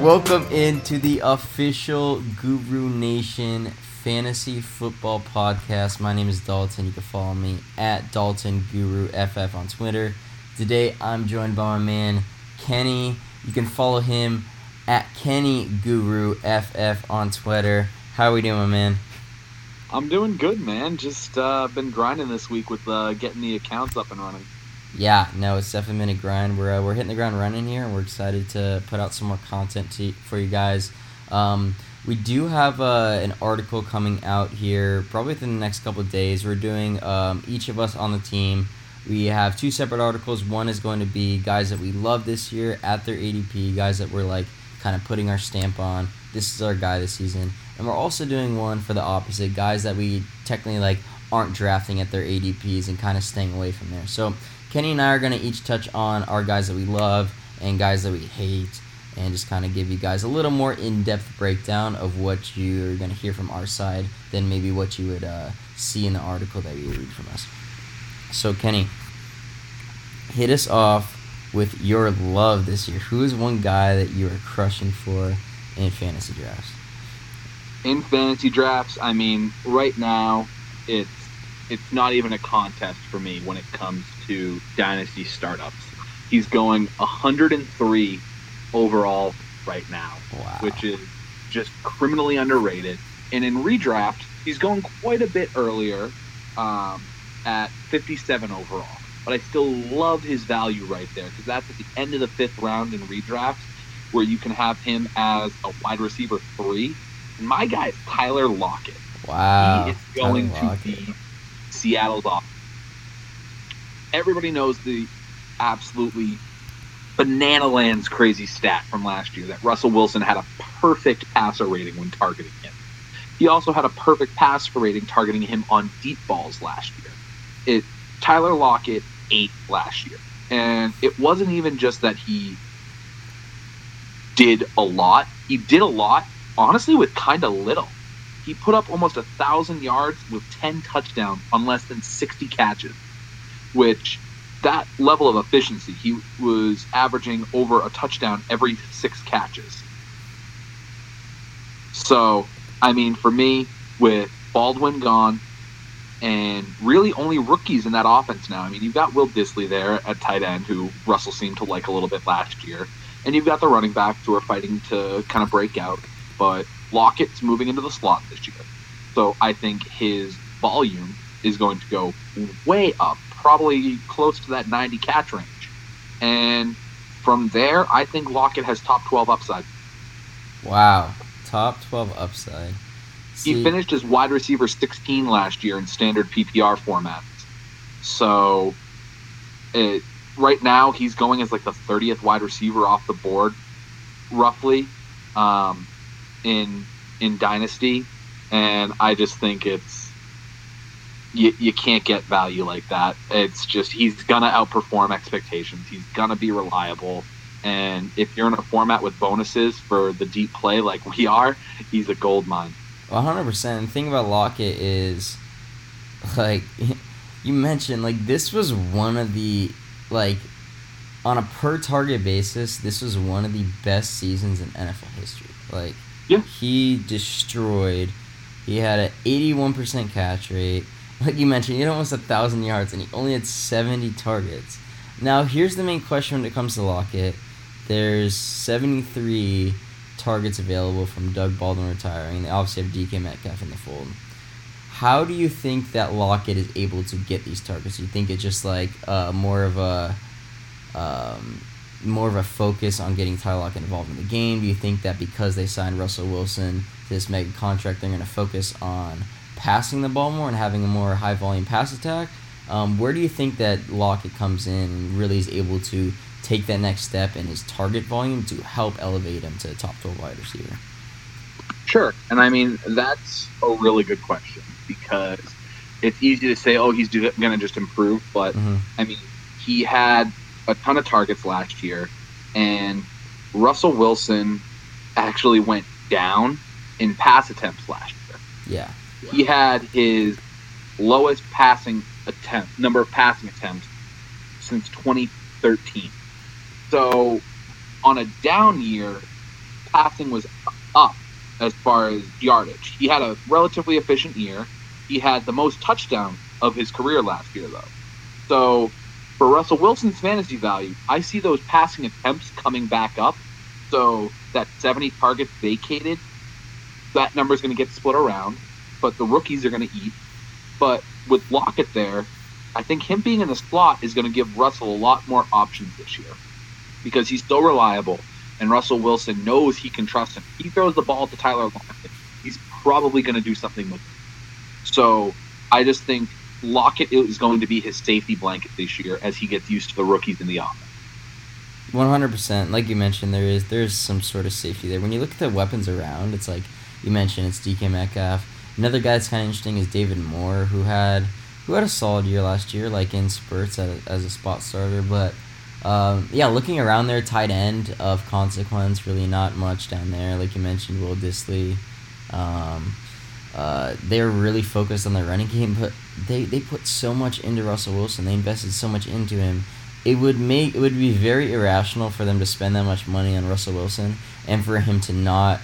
Welcome into the official Guru Nation Fantasy Football Podcast. My name is Dalton. You can follow me at Dalton Guru FF on Twitter. Today I'm joined by my man Kenny. You can follow him at Kenny Guru FF on Twitter. How are we doing, my man? I'm doing good, man. Just been grinding this week with getting the accounts up and running. Yeah, no, it's definitely been a grind. We're hitting the ground running here, and we're excited to put out some more content for you guys. We do have an article coming out here probably within the next couple of days. We're doing each of us on the team. We have two separate articles. One is going to be guys that we love this year at their ADP, guys that we're like kind of putting our stamp on. This is our guy this season. And we're also doing one for the opposite, guys that we technically like aren't drafting at their ADPs and kind of staying away from there. So Kenny and I are going to each touch on our guys that we love and guys that we hate and just kind of give you guys a little more in-depth breakdown of what you're going to hear from our side than maybe what you would see in the article that you read from us. So, Kenny, hit us off with your love this year. Who is one guy that you are crushing for in fantasy drafts? In fantasy drafts, I mean, right now, it's not even a contest for me when it comes to dynasty startups. He's going 103 overall right now, wow, which is just criminally underrated. And in redraft, he's going quite a bit earlier at 57 overall. But I still love his value right there because that's at the end of the fifth round in redraft where you can have him as a wide receiver 3. And my guy is Tyler Lockett. Wow. He is going to be Seattle's offense. Everybody knows the absolutely banana lands crazy stat from last year that Russell Wilson had a perfect passer rating when targeting him. He also had a perfect passer rating targeting him on deep balls last year. Tyler Lockett ate last year. And it wasn't even just that he did a lot. He did a lot, honestly, with kind of little. He put up almost 1,000 yards with 10 touchdowns on less than 60 catches, which that level of efficiency, he was averaging over a touchdown every 6 catches. So, I mean, for me, with Baldwin gone and really only rookies in that offense now, I mean, you've got Will Dissly there at tight end, who Russell seemed to like a little bit last year, and you've got the running backs who are fighting to kind of break out, but Lockett's moving into the slot this year. So I think his volume is going to go way up, probably close to that 90 catch range. And from there, I think Lockett has top 12 upside. Wow. Top 12 upside. He finished as wide receiver 16 last year in standard PPR formats. So right now, he's going as like the 30th wide receiver off the board, roughly. In Dynasty, and I just think it's you can't get value like that. It's just he's gonna outperform expectations. He's gonna be reliable, and if you're in a format with bonuses for the deep play like we are, he's a gold mine. 100%. The thing about Lockett is, like you mentioned, like this was one of the on a per target basis, this was one of the best seasons in NFL history. Like. Yeah. He destroyed. He had an 81% catch rate. Like you mentioned, he had almost 1,000 yards, and he only had 70 targets. Now, here's the main question when it comes to Lockett. There's 73 targets available from Doug Baldwin retiring. They obviously have DK Metcalf in the fold. How do you think that Lockett is able to get these targets? Do you think it's just like more of a focus on getting Tyler Lockett involved in the game? Do you think that because they signed Russell Wilson to this mega contract, they're going to focus on passing the ball more and having a more high-volume pass attack? Where do you think that Lockett comes in and really is able to take that next step in his target volume to help elevate him to a top 12 wide receiver? Sure, and I mean, that's a really good question because it's easy to say, oh, he's going to just improve, but, I mean, he had a ton of targets last year, and Russell Wilson actually went down in pass attempts last year. Yeah. He had his lowest number of passing attempts since 2013. So on a down year, passing was up as far as yardage. He had a relatively efficient year. He had the most touchdowns of his career last year, though. So for Russell Wilson's fantasy value, I see those passing attempts coming back up. So that 70 targets vacated, that number is going to get split around, but the rookies are going to eat. But with Lockett there, I think him being in the slot is going to give Russell a lot more options this year because he's so reliable, and Russell Wilson knows he can trust him. He throws the ball to Tyler Lockett, he's probably going to do something with it. So I just think Lockett is going to be his safety blanket this year as he gets used to the rookies in the offense. 100%. Like you mentioned, there's some sort of safety there. When you look at the weapons around, it's like you mentioned, it's DK Metcalf. Another guy that's kind of interesting is David Moore, who had a solid year last year, like in spurts as a spot starter. But looking around there, tight end of consequence, really not much down there. Like you mentioned, Will Dissly. They're really focused on their running game, but they put so much into Russell Wilson. They invested so much into him. It would be very irrational for them to spend that much money on Russell Wilson and for him to not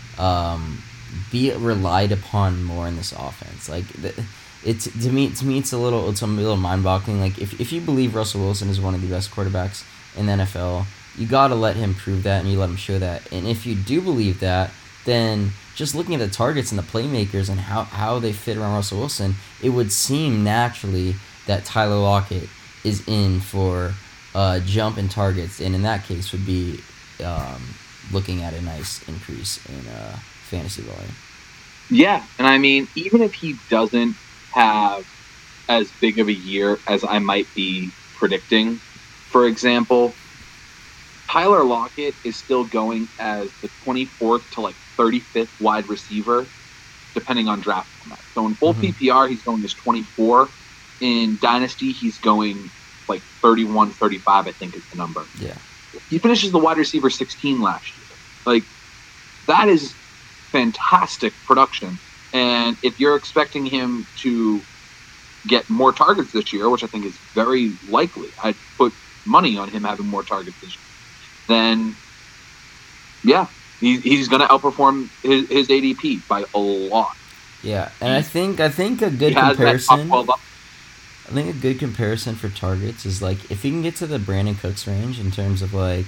be relied upon more in this offense. Like it's to me it's a little mind-boggling. Like if you believe Russell Wilson is one of the best quarterbacks in the NFL, you got to let him prove that and you let him show that. And if you do believe that, then just looking at the targets and the playmakers and how they fit around Russell Wilson, it would seem naturally that Tyler Lockett is in for a jump in targets, and in that case would be looking at a nice increase in fantasy volume. Yeah, and I mean, even if he doesn't have as big of a year as I might be predicting, for example, Tyler Lockett is still going as the 24th to like 35th wide receiver, depending on draft format. So in full PPR, he's going as 24. In Dynasty, he's going like 31, 35, I think is the number. Yeah. He finishes the wide receiver 16 last year. Like, that is fantastic production. And if you're expecting him to get more targets this year, which I think is very likely, I'd put money on him having more targets this year, then, yeah, he's going to outperform his ADP by a lot. Yeah, and I think a good comparison. I think a good comparison for targets is like if he can get to the Brandon Cooks range in terms of like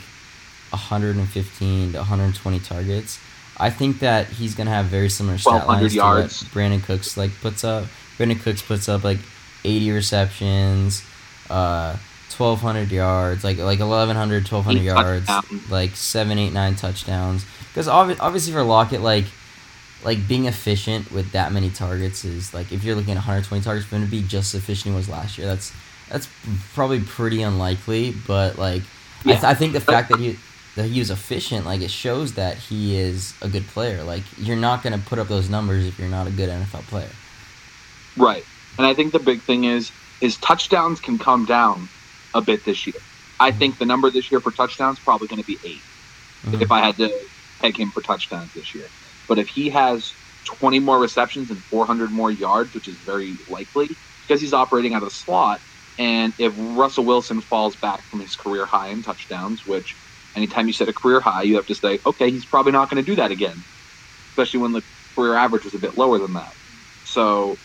115 to 120 targets, I think that he's gonna have very similar stat lines to what Brandon Cooks puts up. Brandon Cooks puts up like 80 receptions, 1,200 yards, like 1,100, 1,200 yards, touchdowns. Like 7, 8, 9 touchdowns. Because obviously for Lockett, like being efficient with that many targets is like if you're looking at 120 targets for him to be just as efficient he was last year, that's probably pretty unlikely. But like I think the fact that he was efficient, like it shows that he is a good player. Like you're not gonna put up those numbers if you're not a good NFL player. Right, and I think the big thing is his touchdowns can come down a bit this year. I think the number this year for touchdowns is probably going to be 8 if I had to peg him for touchdowns this year. But if he has 20 more receptions and 400 more yards, which is very likely, because he's operating out of the slot, and if Russell Wilson falls back from his career high in touchdowns, which anytime you set a career high, you have to say, okay, he's probably not going to do that again, especially when the career average was a bit lower than that. So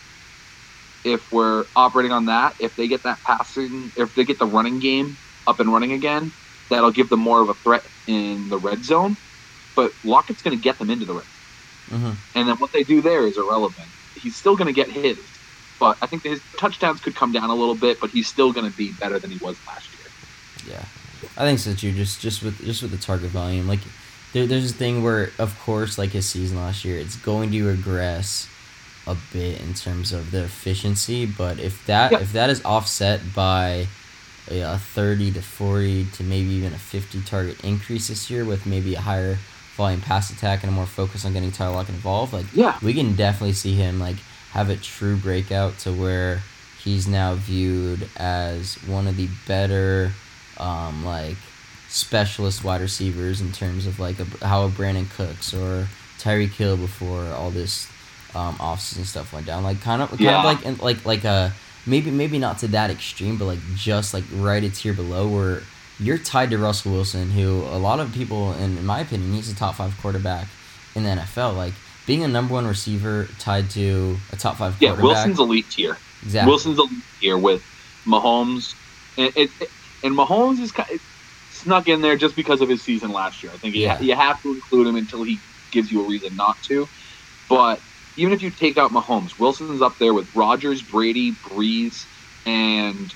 if we're operating on that, if they get that passing, if they get the running game up and running again, that'll give them more of a threat in the red zone. But Lockett's going to get them into the red zone. And then what they do there is irrelevant. He's still going to get his, but I think his touchdowns could come down a little bit, but he's still going to be better than he was last year. Yeah, I think so too. Just with the target volume, like there's this thing where, of course, like his season last year, it's going to regress a bit in terms of the efficiency. But if that is offset by a 30 to 40 to maybe even a 50 target increase this year with maybe a higher volume pass attack and a more focus on getting Tyler Lockett involved, we can definitely see him like have a true breakout to where he's now viewed as one of the better like specialist wide receivers in terms of like how a Brandon Cooks or Tyreek Hill before all this offseason stuff went down, kind of like a maybe not to that extreme, but like just like right a tier below where you're tied to Russell Wilson, who a lot of people, in my opinion, he's a top 5 quarterback in the NFL. Like, being a number 1 receiver tied to a top 5 quarterback. Yeah, Wilson's elite tier. Exactly. Wilson's elite tier with Mahomes. And Mahomes is kind of snuck in there just because of his season last year. I think you have to include him until he gives you a reason not to. But even if you take out Mahomes, Wilson's up there with Rodgers, Brady, Breeze, and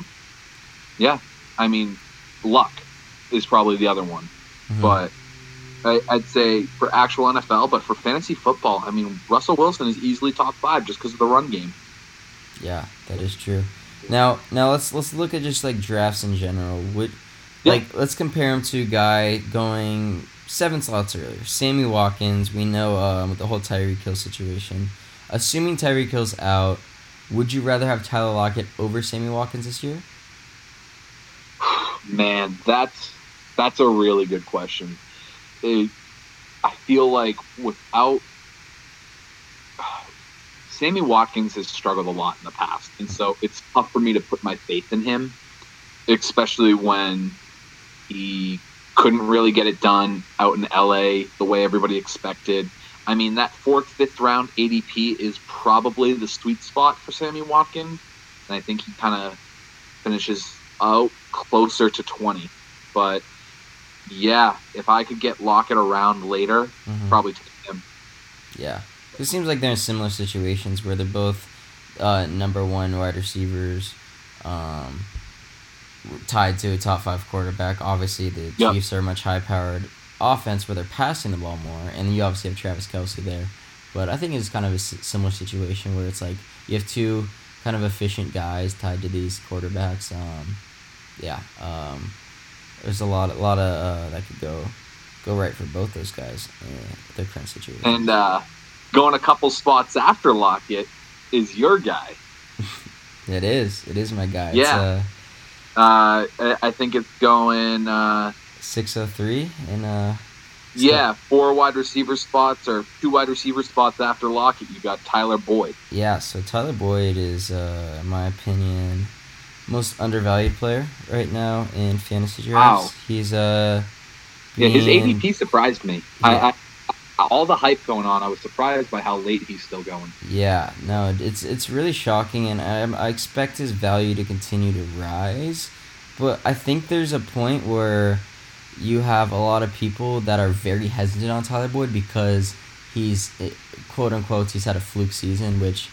Luck is probably the other one. Mm-hmm. But I'd say for actual NFL, but for fantasy football, I mean, Russell Wilson is easily top 5 just because of the run game. Yeah, that is true. Now let's look at just like drafts in general. Let's compare him to a guy going 7 slots earlier. Sammy Watkins, we know with the whole Tyreek Hill situation. Assuming Tyreek Hill's out, would you rather have Tyler Lockett over Sammy Watkins this year? Man, that's a really good question. I feel like without Sammy Watkins has struggled a lot in the past, and so it's tough for me to put my faith in him, especially when he couldn't really get it done out in LA the way everybody expected. I mean, that 4th, 5th round ADP is probably the sweet spot for Sammy Watkins, and I think he kind of finishes out closer to 20. But yeah, if I could get Lockett around later, probably take him. Yeah. It seems like they're in similar situations where they're both number 1 wide receivers tied to a top 5 quarterback. Obviously, the Chiefs are a much high-powered offense where they're passing the ball more, and you obviously have Travis Kelce there. But I think it's kind of a similar situation where it's like you have 2 kind of efficient guys tied to these quarterbacks. There's a lot of that could go right for both those guys in their current situation. And going a couple spots after Lockett is your guy. It is my guy. Yeah. I think it's going 603 and 4 wide receiver spots or 2 wide receiver spots after Lockett. You got Tyler Boyd. Yeah, so Tyler Boyd is, in my opinion, most undervalued player right now in fantasy drafts. Wow. He's his ADP surprised me. Yeah. All the hype going on, I was surprised by how late he's still going. Yeah, no, it's really shocking, and I expect his value to continue to rise. But I think there's a point where you have a lot of people that are very hesitant on Tyler Boyd because he's, quote unquote, he's had a fluke season, which,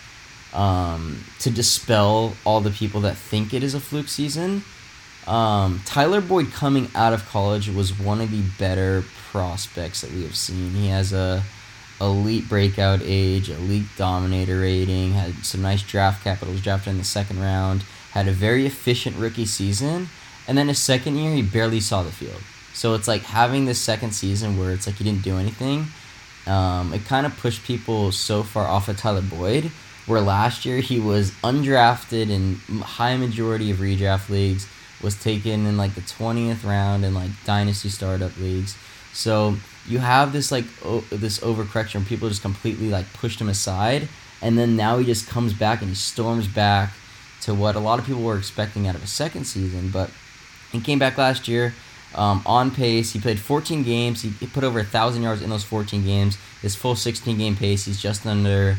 to dispel all the people that think it is a fluke season, Tyler Boyd coming out of college was one of the better prospects that we have seen. He has a elite breakout age, elite dominator rating, had some nice draft capital, was drafted in the 2nd round, had a very efficient rookie season, and then his 2nd year he barely saw the field. So it's like having this 2nd season where it's like he didn't do anything, it kind of pushed people so far off of Tyler Boyd, where last year he was undrafted in high majority of redraft leagues, was taken in like the 20th round in like dynasty startup leagues. So you have this like this overcorrection where people just completely like pushed him aside, and then now he just comes back and he storms back to what a lot of people were expecting out of a 2nd season. But he came back last year on pace. He played 14 games. He put over 1,000 yards in those 14 games. His full 16-game pace, he's just under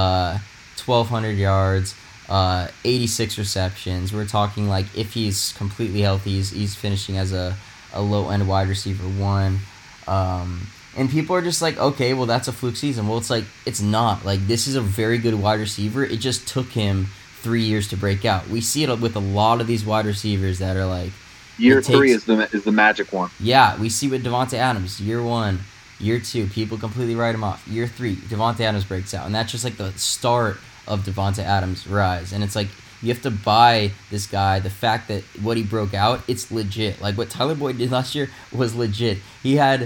1,200 yards. 86 receptions. We're talking like if he's completely healthy, he's finishing as a low-end wide receiver 1. And people are just like, okay, well, that's a fluke season. Well, it's like, it's not. Like, this is a very good wide receiver. It just took him 3 years to break out. We see it with a lot of these wide receivers that are like... Year 3 is the magic one. Yeah, we see with Davante Adams. Year 1, year 2, people completely write him off. Year 3, Davante Adams breaks out. And that's just like the start of Davante Adams' rise. And it's like, you have to buy this guy. The fact that what he broke out, it's legit. Like, what Tyler Boyd did last year was legit. He had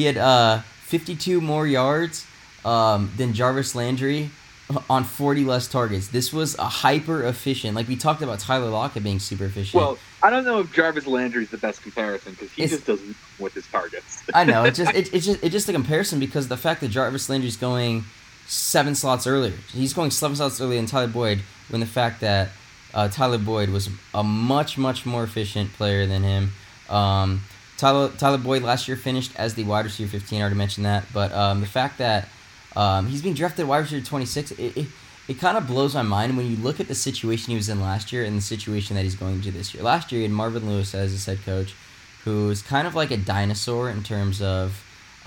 52 more yards than Jarvis Landry on 40 less targets. This was a hyper efficient. Like, we talked about Tyler Lockett being super efficient. Well, I don't know if Jarvis Landry is the best comparison because he just doesn't with his targets. I know it's just a comparison because the fact that Jarvis Landry's going 7 slots earlier, he's going 7 slots earlier than Tyler Boyd. When the fact that Tyler Boyd was a much more efficient player than him. Tyler Boyd last year finished as the wide receiver 15. I already mentioned that, but the fact that he's being drafted wide receiver 26, it kind of blows my mind when you look at the situation he was in last year and the situation that he's going to this year. Last year, he had Marvin Lewis as his head coach, who's kind of like a dinosaur in terms of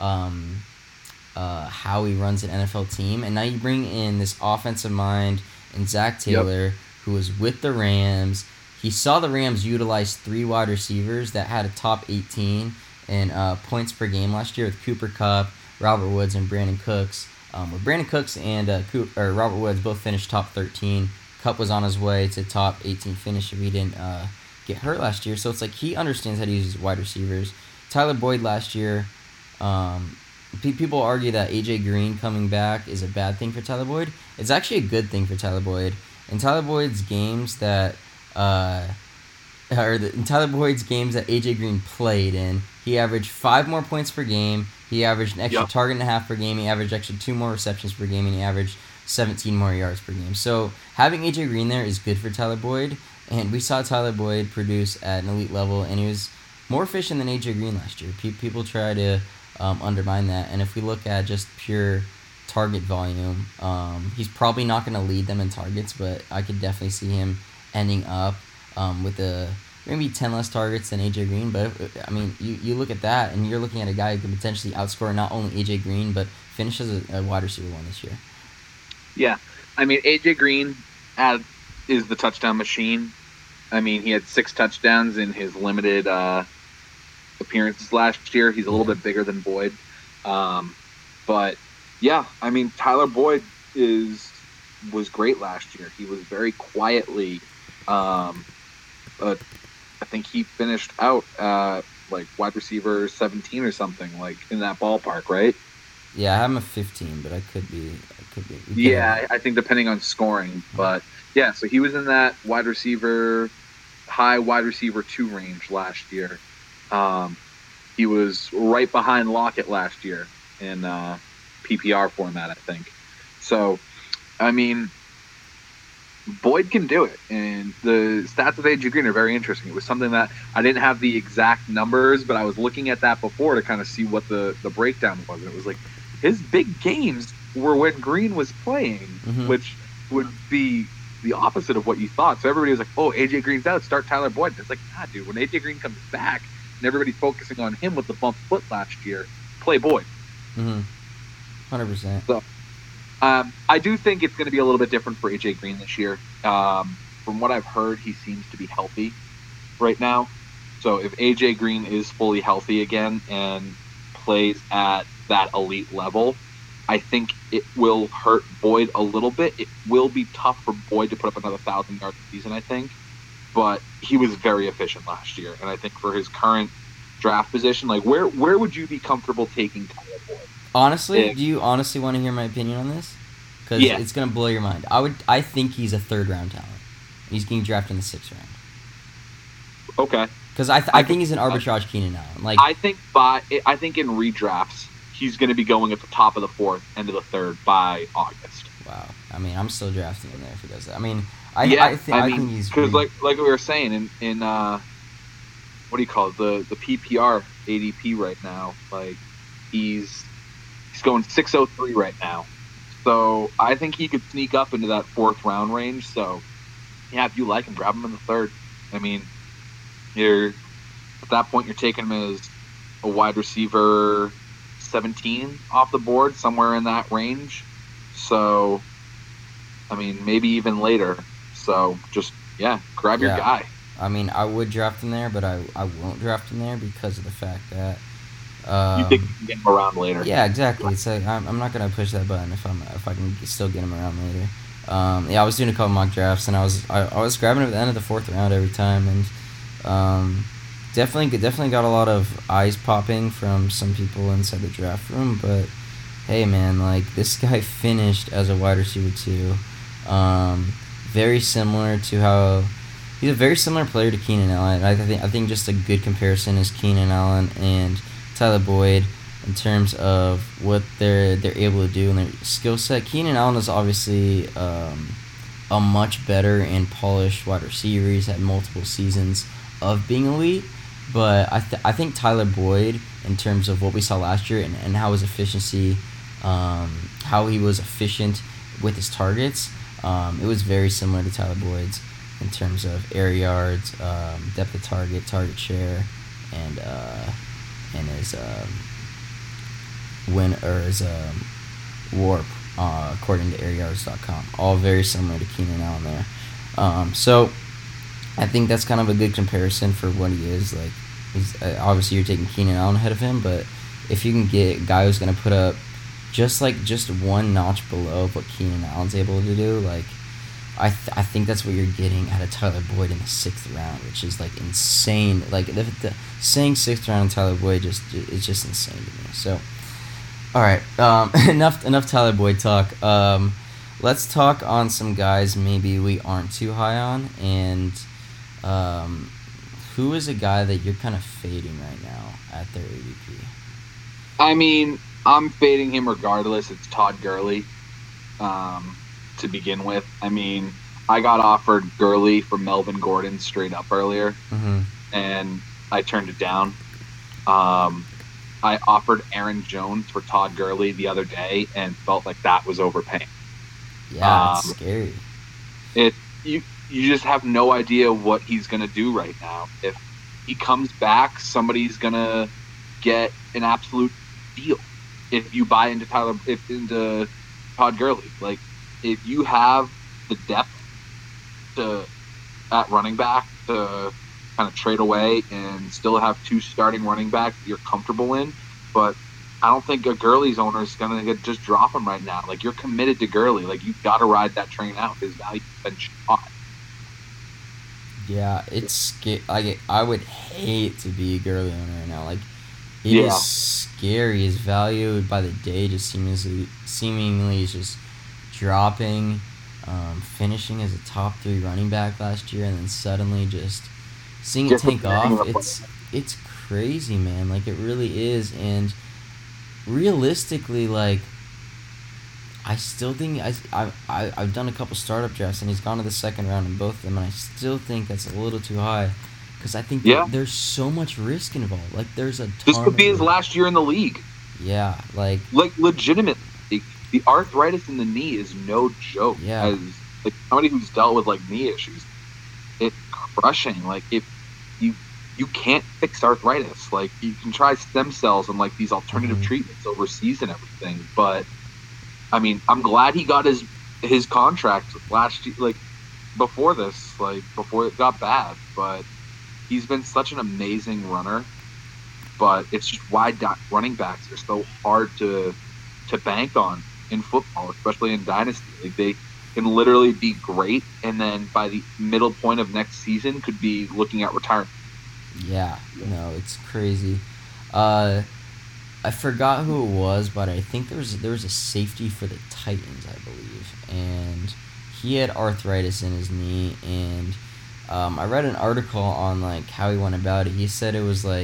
how he runs an NFL team. And now you bring in this offensive mind and Zach Taylor, who was with the Rams. He saw the Rams utilize 3 wide receivers that had a top 18 in points per game last year with Cooper Kupp, Robert Woods, and Brandon Cooks. Where Brandon Cooks and Robert Woods both finished top 13. Kupp was on his way to top 18 finish if he didn't get hurt last year. So it's like he understands how to use his wide receivers. Tyler Boyd last year, people argue that A.J. Green coming back is a bad thing for Tyler Boyd. It's actually a good thing for Tyler Boyd. In Tyler Boyd's games that A.J. Green played in, he averaged 5 more points per game. He averaged an extra target and a half per game. He averaged extra 2 more receptions per game, and he averaged 17 more yards per game. So having A.J. Green there is good for Tyler Boyd, and we saw Tyler Boyd produce at an elite level, and he was more efficient than A.J. Green last year. People try to undermine that, and if we look at just pure target volume, he's probably not going to lead them in targets, but I could definitely see him ending up with maybe 10 less targets than A.J. Green. But, I mean, you look at that, and you're looking at a guy who can potentially outscore not only A.J. Green, but finish as a wide receiver 1 this year. Yeah. I mean, A.J. Green is the touchdown machine. I mean, he had 6 touchdowns in his limited appearances last year. He's a little bit bigger than Boyd. But, yeah, I mean, Tyler Boyd was great last year. He was very quietly I think he finished out like wide receiver 17 or something, like in that ballpark, right? Yeah, I have him a 15, but I could be. Yeah, I think depending on scoring, but yeah, so he was in that high wide receiver 2 range last year. He was right behind Lockett last year in PPR format, I think. So, I mean, Boyd can do it, and the stats of A.J. Green are very interesting. It was something that I didn't have the exact numbers, but I was looking at that before to kind of see what the breakdown was. And it was like his big games were when Green was playing, which would be the opposite of what you thought. So everybody was like, "Oh, A.J. Green's out, start Tyler Boyd." And it's like, nah, dude. When A.J. Green comes back, and everybody's focusing on him with the bump foot last year, play Boyd. 100%. So. I do think it's going to be a little bit different for A.J. Green this year. From what I've heard, he seems to be healthy right now. So if A.J. Green is fully healthy again and plays at that elite level, I think it will hurt Boyd a little bit. It will be tough for Boyd to put up another 1,000 yards a season, I think. But he was very efficient last year. And I think for his current draft position, like where would you be comfortable taking Tyler Boyd? Honestly, do you honestly want to hear my opinion on this? Because it's going to blow your mind. I think he's a 3rd-round talent. He's getting drafted in the 6th round. Okay. Because I think he's an arbitrage Keenan Allen. Like I think in redrafts he's going to be going at the top of the 4th, end of the 3rd by August. Wow. I mean, I'm still drafting him there if he does that. I mean, I think he's because like we were saying in what do you call it, the PPR ADP right now, like he's going 603 right now. So I think he could sneak up into that 4th round range. So yeah, if you like him, grab him in the 3rd. I mean, at that point you're taking him as a wide receiver 17 off the board, somewhere in that range. So I mean, maybe even later. So just grab your guy. I mean, I would draft him there, but I won't draft him there because of the fact that you think you can get him around later? Yeah, exactly. It's like I'm not gonna push that button if I can still get him around later. I was doing a couple mock drafts and I was grabbing him at the end of the 4th round every time, and definitely got a lot of eyes popping from some people inside the draft room. But hey, man, like this guy finished as a wide receiver 2. Very similar to how he's a very similar player to Keenan Allen. I think just a good comparison is Keenan Allen and Tyler Boyd in terms of what they're able to do and their skill set. Keenan Allen is obviously a much better and polished wide receiver. He's had multiple seasons of being elite, But I think Tyler Boyd, in terms of what we saw last year and how his efficiency, how he was efficient with his targets, it was very similar to Tyler Boyd's in terms of air yards, depth of target, target share, and his win or his warp, according to airyards.com. All very similar to Keenan Allen there. So I think that's kind of a good comparison for what he is. Like, he's obviously you're taking Keenan Allen ahead of him, but if you can get a guy who's going to put up just one notch below what Keenan Allen's able to do, like I think that's what you're getting out of Tyler Boyd in the 6th round, which is like insane. Like saying 6th round Tyler Boyd is just insane to me. So, all right, enough Tyler Boyd talk. Let's talk on some guys maybe we aren't too high on, and who is a guy that you're kind of fading right now at their ADP? I mean, I'm fading him regardless. It's Todd Gurley to begin with. I mean, I got offered Gurley from Melvin Gordon straight up earlier, and I turned it down. I offered Aaron Jones for Todd Gurley the other day and felt like that was overpaying. Yeah, it's scary. You just have no idea what he's going to do right now. If he comes back, somebody's going to get an absolute deal. If you buy into Todd Gurley, like if you have the depth at running back to kind of trade away and still have 2 starting running backs you're comfortable in, but I don't think a Gurley's owner is going to just drop him right now. Like, you're committed to Gurley. Like, you've got to ride that train out. His value's been shot. Yeah, it's scary. Like, I would hate to be a Gurley owner right now. Like, it is scary. His value by the day just seemingly is just dropping, finishing as a top 3 running back last year, and then suddenly just seeing it take off. It's crazy, man. Like, it really is. And realistically, like, I still think I've done a couple startup drafts and he's gone to the 2nd round in both of them, and I still think that's a little too high because I think there's so much risk involved. Like, there's a ton. This could be his last year in the league. Yeah, like legitimately, the arthritis in the knee is no joke. Yeah, as like somebody who's dealt with like knee issues, it's crushing. Like, if you can't fix arthritis. Like, you can try stem cells and like these alternative treatments overseas and everything, but I mean, I'm glad he got his contract last year, like before this, like before it got bad. But he's been such an amazing runner. But it's just why running backs are so hard to bank on in football, especially in dynasty. Like, they can literally be great, and then by the middle point of next season, could be looking at retirement. Yeah, no, it's crazy. I forgot who it was, but I think there was a safety for the Titans, I believe, and he had arthritis in his knee, and I read an article on like how he went about it. He said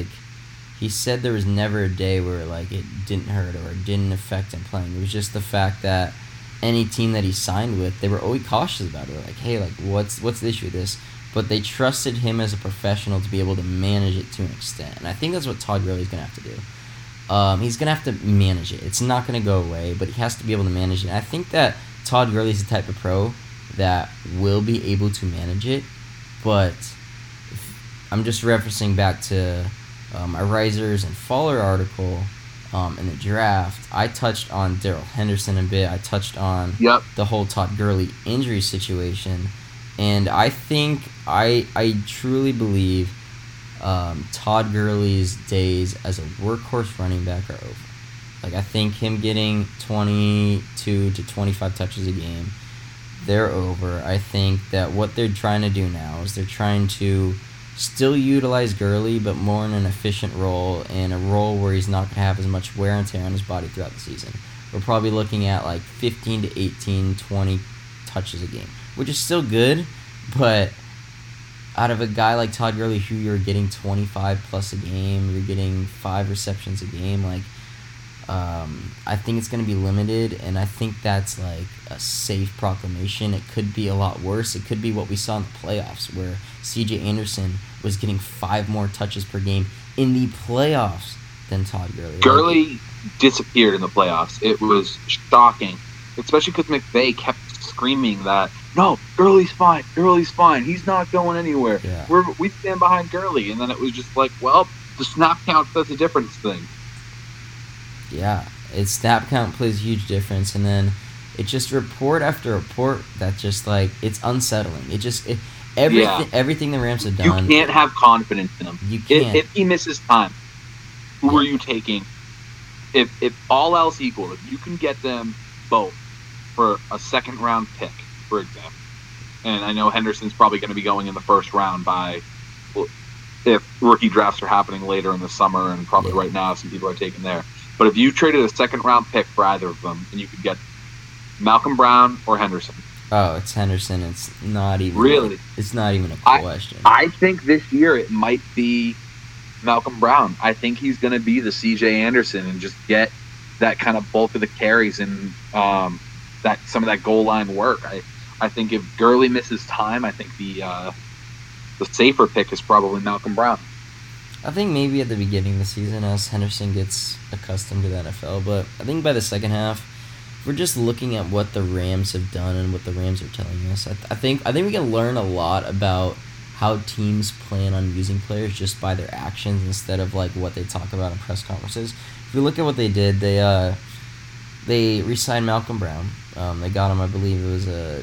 there was never a day where like it didn't hurt or it didn't affect him playing. It was just the fact that any team that he signed with, they were always cautious about it. They're like, hey, like what's the issue with this? But they trusted him as a professional to be able to manage it to an extent. And I think that's what Todd Gurley's going to have to do. He's going to have to manage it. It's not going to go away, but he has to be able to manage it. And I think that Todd Gurley's the type of pro that will be able to manage it. But I'm just referencing back to a Risers and Faller article in the draft. I touched on Darrell Henderson a bit. I touched on the whole Todd Gurley injury situation. And I think, I truly believe Todd Gurley's days as a workhorse running back are over. Like, I think him getting 22 to 25 touches a game, they're over. I think that what they're trying to do now is they're trying to still utilize Gurley, but more in an efficient role, and a role where he's not going to have as much wear and tear on his body throughout the season. We're probably looking at like 15 to 18, 20 touches a game, which is still good, but out of a guy like Todd Gurley who you're getting 25 plus a game, you're getting 5 receptions a game, like I think it's going to be limited, and I think that's like a safe proclamation. It could be a lot worse. It could be what we saw in the playoffs, where C.J. Anderson was getting 5 more touches per game in the playoffs than Todd Gurley. Gurley disappeared in the playoffs. It was shocking, especially because McVay kept screaming that, no, Gurley's fine, he's not going anywhere. Yeah. We stand behind Gurley. And then it was just like, well, the snap count does a difference thing. Yeah, its snap count plays a huge difference, and then it's just report after report that just like it's unsettling. Everything the Rams have done. You can't have confidence in him. You can't. If he misses time, who are you taking? If all else equal, if you can get them both for a second round pick, for example, and I know Henderson's probably going to be going in the first round if rookie drafts are happening later in the summer, and probably right now some people are taking there. But if you traded a second round pick for either of them, and you could get Malcolm Brown or Henderson. Oh, it's Henderson. It's not even really. It's not even a question. I think this year it might be Malcolm Brown. I think he's going to be the C.J. Anderson and just get that kind of bulk of the carries and that some of that goal line work. I think if Gurley misses time, I think the safer pick is probably Malcolm Brown. I think maybe at the beginning of the season as Henderson gets accustomed to the NFL, but I think by the second half, if we're just looking at what the Rams have done and what the Rams are telling us, I think we can learn a lot about how teams plan on using players just by their actions instead of like what they talk about in press conferences. If we look at what they did, they re-signed Malcolm Brown. They got him, I believe it was a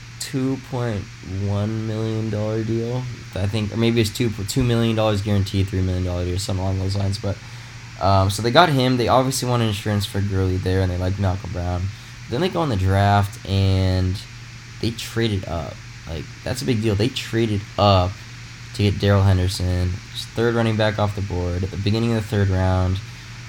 $2.1 million deal, I think, or maybe it's $2 million guaranteed, $3 million deal, something along those lines. But so they got him. They obviously wanted insurance for Gurley there, and they liked Malcolm Brown. Then they go in the draft and they traded up. Like, that's a big deal. They traded up to get Darrell Henderson, third running back off the board at the beginning of the third round.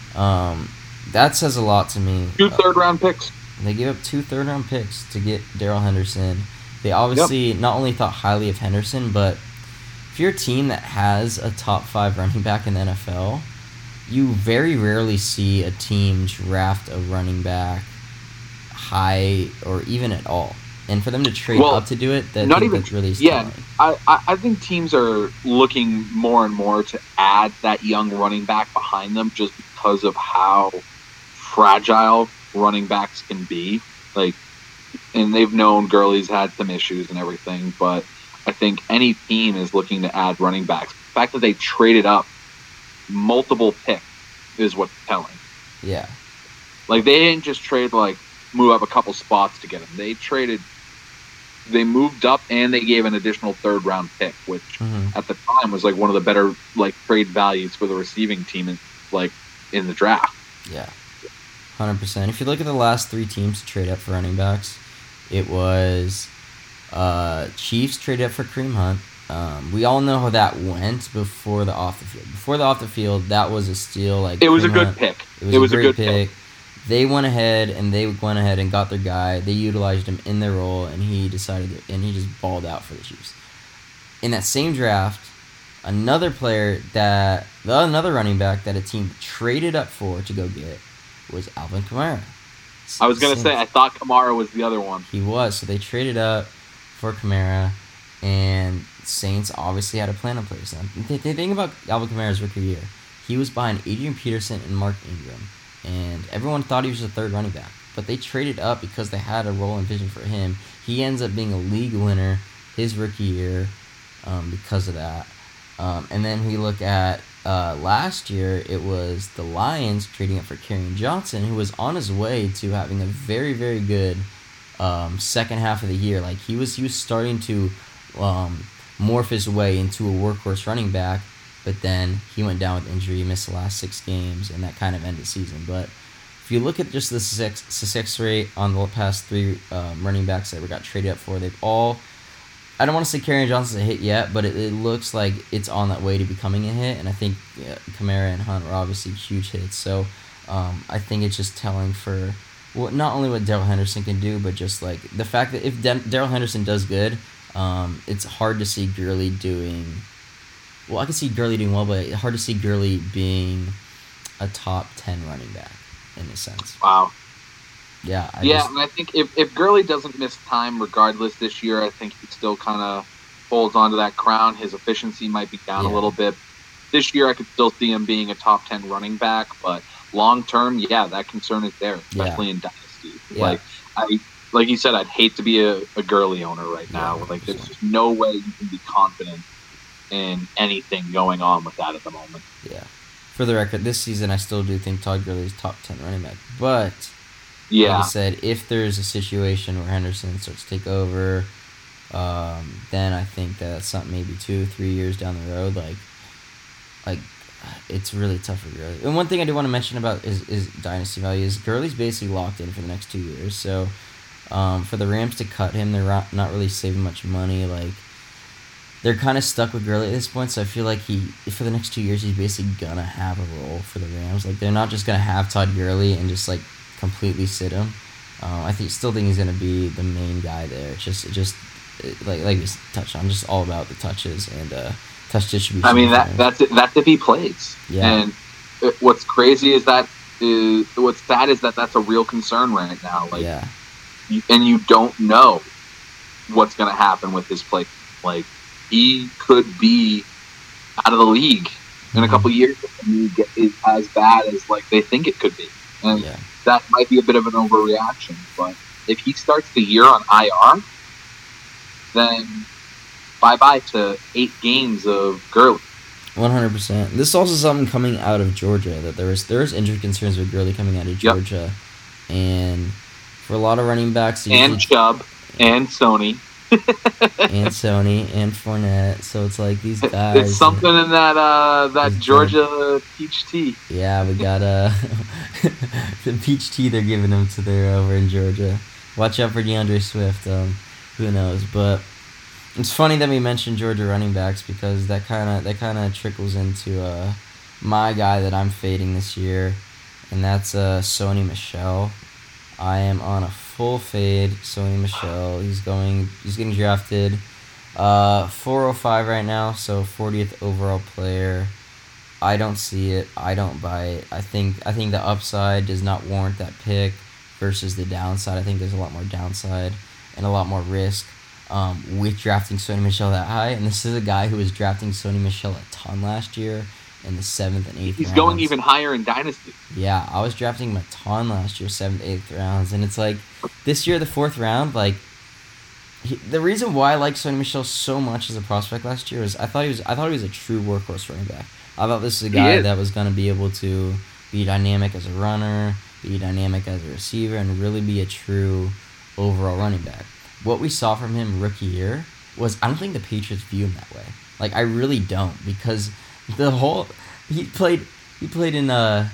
That says a lot to me. 2 third-round picks. They gave up 2 third-round picks to get Darrell Henderson. They obviously not only thought highly of Henderson, but if you're a team that has a top 5 running back in the NFL, you very rarely see a team draft a running back high or even at all. And for them to trade up to do it, that's really stunning. I think teams are looking more and more to add that young running back behind them just because of how fragile running backs can be. Like, and they've known Gurley's had some issues and everything, but I think any team is looking to add running backs. The fact that they traded up multiple picks is what's telling. Yeah. Like, they didn't just move up a couple spots to get him. They moved up and they gave an additional third round pick, which at the time was like one of the better trade values for the receiving team in the draft. Yeah. 100%. If you look at the last 3 teams to trade up for running backs, it was Chiefs traded up for Kareem Hunt. We all know how that went before the off the field. Before the off the field, that was a steal. It was a good pick. It was a good pick. They went ahead and got their guy. They utilized him in their role, and he just balled out for the Chiefs. In that same draft, another running back that a team traded up for to go get was Alvin Kamara. I was going to say, I thought Kamara was the other one. He was. So they traded up for Kamara, and Saints obviously had a plan in place. Now, the thing about Alvin Kamara's rookie year, he was behind Adrian Peterson and Mark Ingram, and everyone thought he was a third running back. But they traded up because they had a role and vision for him. He ends up being a league winner his rookie year because of that. And then we look at last year, it was the Lions trading up for Kerryon Johnson, who was on his way to having a very, very good second half of the year. Like, he was starting to morph his way into a workhorse running back, but then he went down with injury, missed the last 6 games, and that kind of ended the season. But if you look at just the success rate on the past 3 running backs that we got traded up for, they've all, I don't want to say Kerryon Johnson's a hit yet, but it looks like it's on that way to becoming a hit, and I think Kamara and Hunt were obviously huge hits. So I think it's just telling for not only what Darrell Henderson can do, but just like the fact that if Darrell Henderson does good, it's hard to see Gurley doing. Well, I can see Gurley doing well, but it's hard to see Gurley being a top 10 running back. in a sense. Wow. Yeah, And I think if Gurley doesn't miss time regardless this year, I think he still kind of holds on to that crown. His efficiency might be down a little bit. This year, I could still see him being a top 10 running back, but long term, that concern is there, especially in Dynasty. Yeah. Like you said, I'd hate to be a Gurley owner right now. Like, there's just no way you can be confident in anything going on with that at the moment. Yeah. For the record, this season, I still do think Todd Gurley is top 10 running back, but like I said, if there's a situation where Henderson starts to take over, then I think that's something maybe 2-3 years down the road. Like it's really tough for Gurley. And one thing I do want to mention about is dynasty value is Gurley's basically locked in for the next 2 years. So for the Rams to cut him, they're not really saving much money. Like they're kind of stuck with Gurley at this point. So I feel like for the next 2 years, he's basically gonna have a role for the Rams. Like they're not just gonna have Todd Gurley and just like completely sit him. I still think he's gonna be the main guy there. It's just like we touched on, just all about the touches and touch distribution. I mean that's it. That's if he plays. Yeah. And what's crazy is what's sad is that's a real concern right now. Like, and you don't know what's gonna happen with his play. Like he could be out of the league in a couple years if he is as bad as like they think it could be. And that might be a bit of an overreaction, but if he starts the year on IR, then bye-bye to 8 games of Gurley. 100%. This is also something coming out of Georgia, that there is injury concerns with Gurley coming out of Georgia. And for a lot of running backs... And Chubb, and Sony. And Sony, and Fournette. So it's like these guys... It's something in that Georgia peach tea. Yeah, we got the peach tea they're giving them to there over in Georgia. Watch out for DeAndre Swift. Who knows? But it's funny that we mentioned Georgia running backs because that kind of trickles into my guy that I'm fading this year, and that's Sony Michel. I am on a full fade Sony Michel. He's getting drafted 405 right now, so 40th overall player. I don't see it. I don't buy it. I think the upside does not warrant that pick versus the downside. I think there's a lot more downside and a lot more risk with drafting Sony Michel that high. And this is a guy who was drafting Sony Michel a ton last year in the 7th and 8th rounds. He's going even higher in Dynasty. Yeah, I was drafting him a ton last year, 7th, 8th rounds. And it's like, this year, the 4th round, like, the reason why I like Sony Michel so much as a prospect last year is I thought he was a true workhorse running back. I thought this was a guy that was going to be able to be dynamic as a runner, be dynamic as a receiver, and really be a true overall running back. What we saw from him rookie year was, I don't think the Patriots view him that way. Like, I really don't, because he played in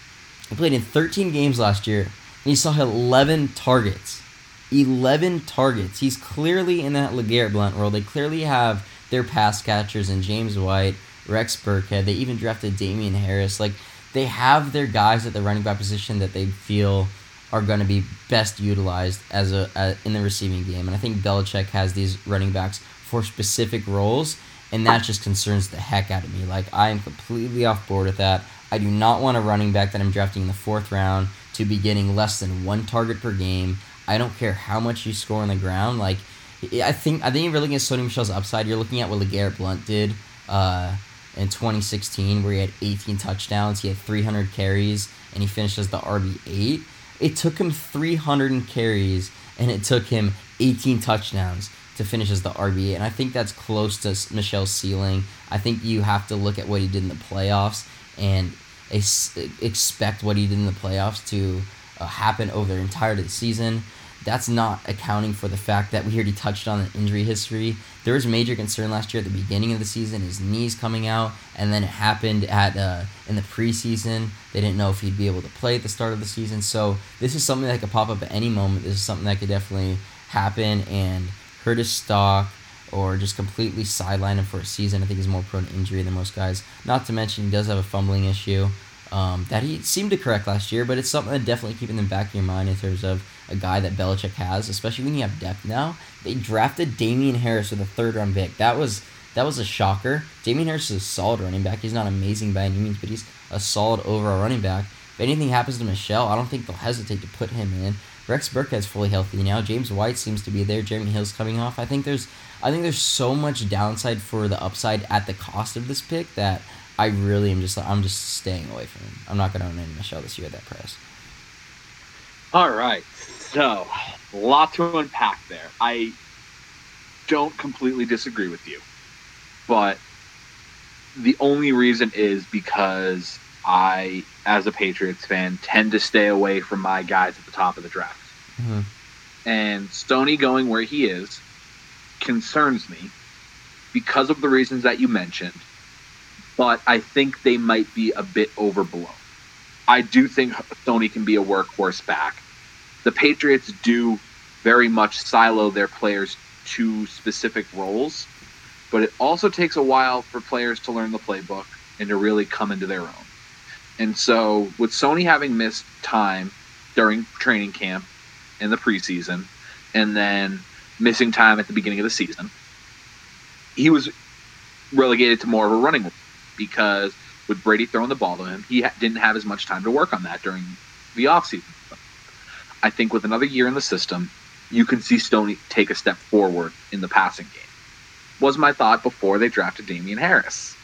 13 games last year, and he saw 11 targets. 11 targets. He's clearly in that LeGarrette Blount role. They clearly have their pass catchers in James White, Rex Burkhead. They even drafted Damian Harris. Like, they have their guys at the running back position that they feel are going to be best utilized in the receiving game. And I think Belichick has these running backs for specific roles, and that just concerns the heck out of me. Like, I am completely off board with that. I do not want a running back that I'm drafting in the 4th round to be getting less than 1 target per game. I don't care how much you score on the ground. Like, I think if you're looking at Sony Michel's upside, you're looking at what LeGarrette Blount did in 2016, where he had 18 touchdowns, he had 300 carries, and he finished as the RB8. It took him 300 carries, and it took him 18 touchdowns to finish as the RB8, and I think that's close to Michel's ceiling. I think you have to look at what he did in the playoffs and expect what he did in the playoffs to happen over the entirety of the season. That's not accounting for the fact that we already touched on the injury history. There was major concern last year at the beginning of the season, his knees coming out, and then it happened in the preseason. They didn't know if he'd be able to play at the start of the season. So this is something that could pop up at any moment. This is something that could definitely happen and hurt his stock or just completely sideline him for a season. I think he's more prone to injury than most guys. Not to mention he does have a fumbling issue that he seemed to correct last year, but it's something that definitely keep in the back of your mind in terms of a guy that Belichick has, especially when you have depth now. They drafted Damian Harris with a 3rd-round pick. That was a shocker. Damian Harris is a solid running back. He's not amazing by any means, but he's a solid overall running back. if anything happens to Michel, I don't think they'll hesitate to put him in. Rex Burkhead's fully healthy now. James White seems to be there. Jeremy Hill's coming off. I think there's so much downside for the upside at the cost of this pick that I really am I'm just staying away from him. I'm not going to own any Michel this year at that price. All right. So, a lot to unpack there. I don't completely disagree with you, but the only reason is because I, as a Patriots fan, tend to stay away from my guys at the top of the draft. Mm-hmm. And Stoney going where he is concerns me because of the reasons that you mentioned, but I think they might be a bit overblown. I do think Stoney can be a workhorse back. The Patriots do very much silo their players to specific roles, but it also takes a while for players to learn the playbook and to really come into their own. And so with Stoney having missed time during training camp and the preseason, and then missing time at the beginning of the season, he was relegated to more of a running role because with Brady throwing the ball to him, he didn't have as much time to work on that during the offseason. I think with another year in the system, you can see Stoney take a step forward in the passing game. Was my thought before they drafted Damian Harris.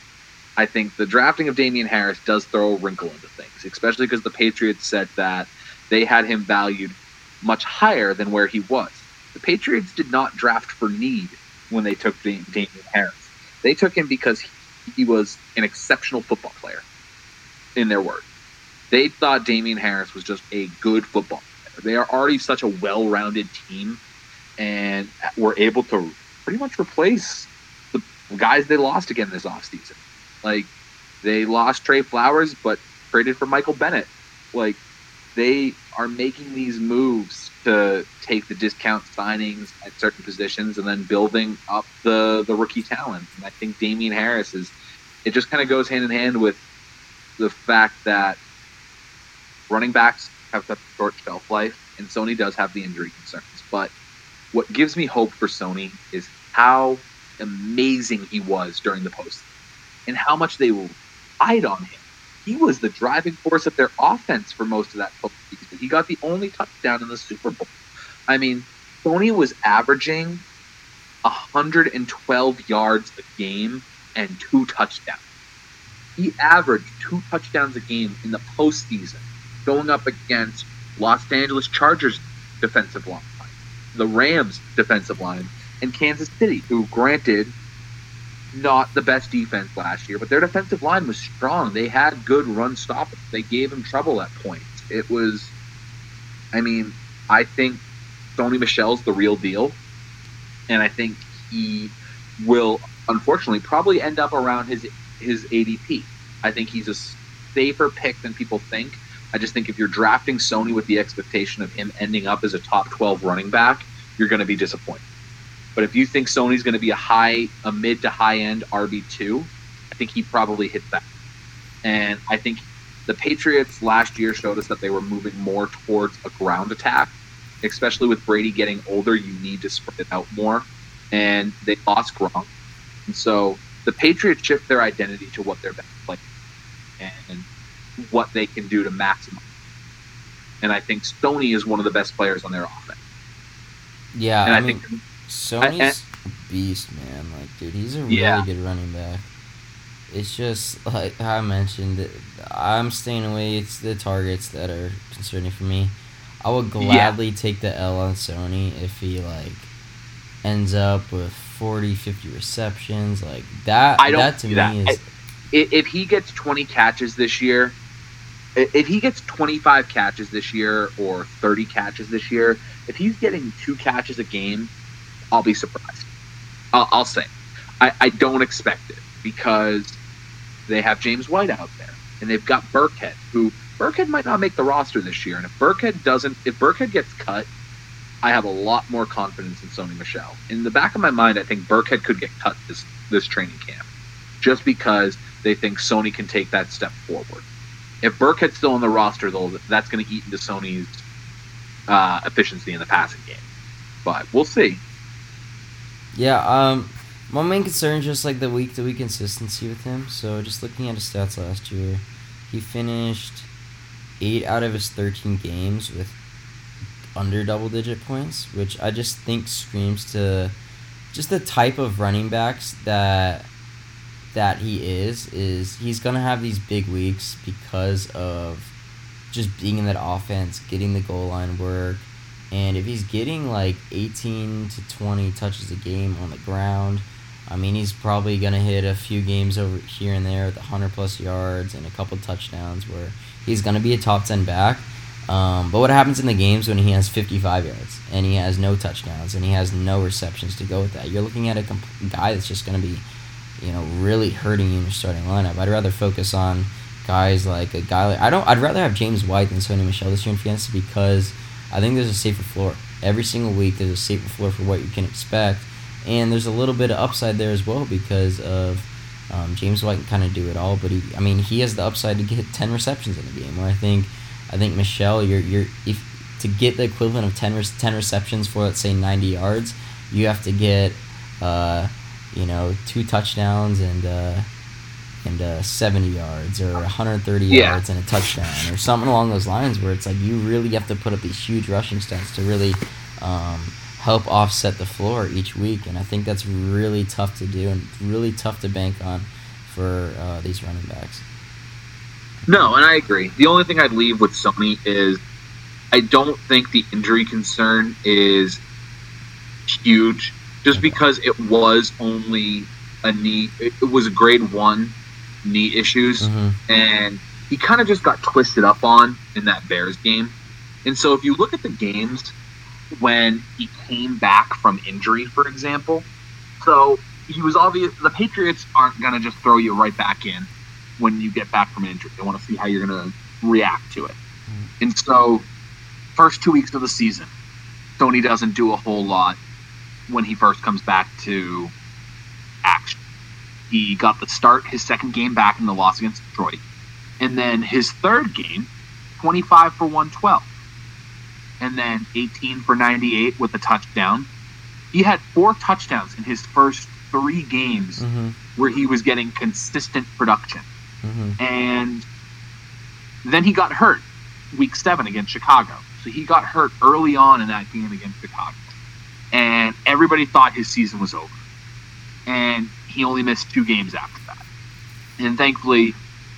I think the drafting of Damian Harris does throw a wrinkle into things, especially because the Patriots said that they had him valued much higher than where he was. The Patriots did not draft for need when they took Damian Harris. They took him because he was an exceptional football player, in their word. They thought Damian Harris was just a good football player. They are already such a well-rounded team and were able to pretty much replace the guys they lost again this offseason. Like, they lost Trey Flowers, but traded for Michael Bennett. Like, they are making these moves to take the discount signings at certain positions and then building up the rookie talent. And I think Damian Harris it just kind of goes hand in hand with the fact that running backs have such a short shelf life, and Stoney does have the injury concerns. But what gives me hope for Stoney is how amazing he was during the postseason and how much they relied on him. He was the driving force of their offense for most of that postseason. He got the only touchdown in the Super Bowl. I mean, Stoney was averaging 112 yards a game and 2 touchdowns. He averaged 2 touchdowns a game in the postseason, going up against Los Angeles Chargers defensive line, the Rams defensive line, and Kansas City, who, granted, not the best defense last year, but their defensive line was strong. They had good run stoppers. They gave him trouble at points. I think Stoney Michel's the real deal, and I think he will, unfortunately, probably end up around his ADP. I think he's a safer pick than people think. I just think if you're drafting Stoney with the expectation of him ending up as a top 12 running back, you're going to be disappointed. But if you think Stoney's going to be a mid to high end RB2, I think he probably hit that. And I think the Patriots last year showed us that they were moving more towards a ground attack, especially with Brady getting older. You need to spread it out more, and they lost Gronk. And so the Patriots shift their identity to what they're best like and what they can do to maximize. And I think Stoney is one of the best players on their offense. Yeah, and I think Stoney's a beast, man. Like, dude, he's a really good running back. It's just, like I mentioned, I'm staying away. It's the targets that are concerning for me. I would gladly take the L on Stoney if he, ends up with 40, 50 receptions. Like, that to me is... If he gets 20 catches this year, if he gets 25 catches this year or 30 catches this year, if he's getting 2 catches a game, I'll be surprised. I'll say. I don't expect it because they have James White out there and they've got Burkhead, who Burkhead might not make the roster this year. And if Burkhead gets cut, I have a lot more confidence in Stoney Michel. In the back of my mind, I think Burkhead could get cut this training camp just because they think Stoney can take that step forward. If Burkhead's still on the roster, though, that's going to eat into Stoney's efficiency in the passing game. But we'll see. Yeah, my main concern is just the week-to-week consistency with him. So just looking at his stats last year, he finished 8 out of his 13 games with under double-digit points, which I just think screams to just the type of running backs that he is he's gonna have these big weeks because of just being in that offense, getting the goal line work, and if he's getting like 18 to 20 touches a game on the ground, I mean he's probably gonna hit a few games over here and there with 100+ yards and a couple touchdowns where he's gonna be a top 10 back. But what happens in the games when he has 55 yards and he has no touchdowns and he has no receptions to go with that? You're looking at a guy that's just going to be, really hurting you in your starting lineup. I'd rather focus on guys like a guy like I'd rather have James White than Sony Michel this year in fantasy because I think there's a safer floor. Every single week there's a safer floor for what you can expect, and there's a little bit of upside there as well because of James White can kind of do it all, but he has the upside to get 10 receptions in a game. Where I think Michel, if to get the equivalent of 10 receptions for, let's say, 90 yards, you have to get 2 touchdowns and 70 yards or 130 yards and a touchdown or something along those lines, where it's like you really have to put up these huge rushing stats to really help offset the floor each week, and I think that's really tough to do and really tough to bank on for these running backs. No, and I agree. The only thing I'd leave with Sony is I don't think the injury concern is huge, just because it was only a knee. It was a grade 1 knee issues, and he kind of just got twisted up on in that Bears game. And so if you look at the games when he came back from injury, for example, so he was obvious. The Patriots aren't going to just throw you right back in when you get back from injury. They want to see how you're going to react to it. And so first 2 weeks of the season, Sony doesn't do a whole lot when he first comes back to action. He got the start his second game back in the loss against Detroit. And then his third game, 25 for 112. And then 18 for 98 with a touchdown. He had 4 touchdowns in his first 3 games where he was getting consistent production. And then he got hurt week 7 against Chicago. So he got hurt early on in that game against Chicago. And everybody thought his season was over. And he only missed 2 games after that. And thankfully,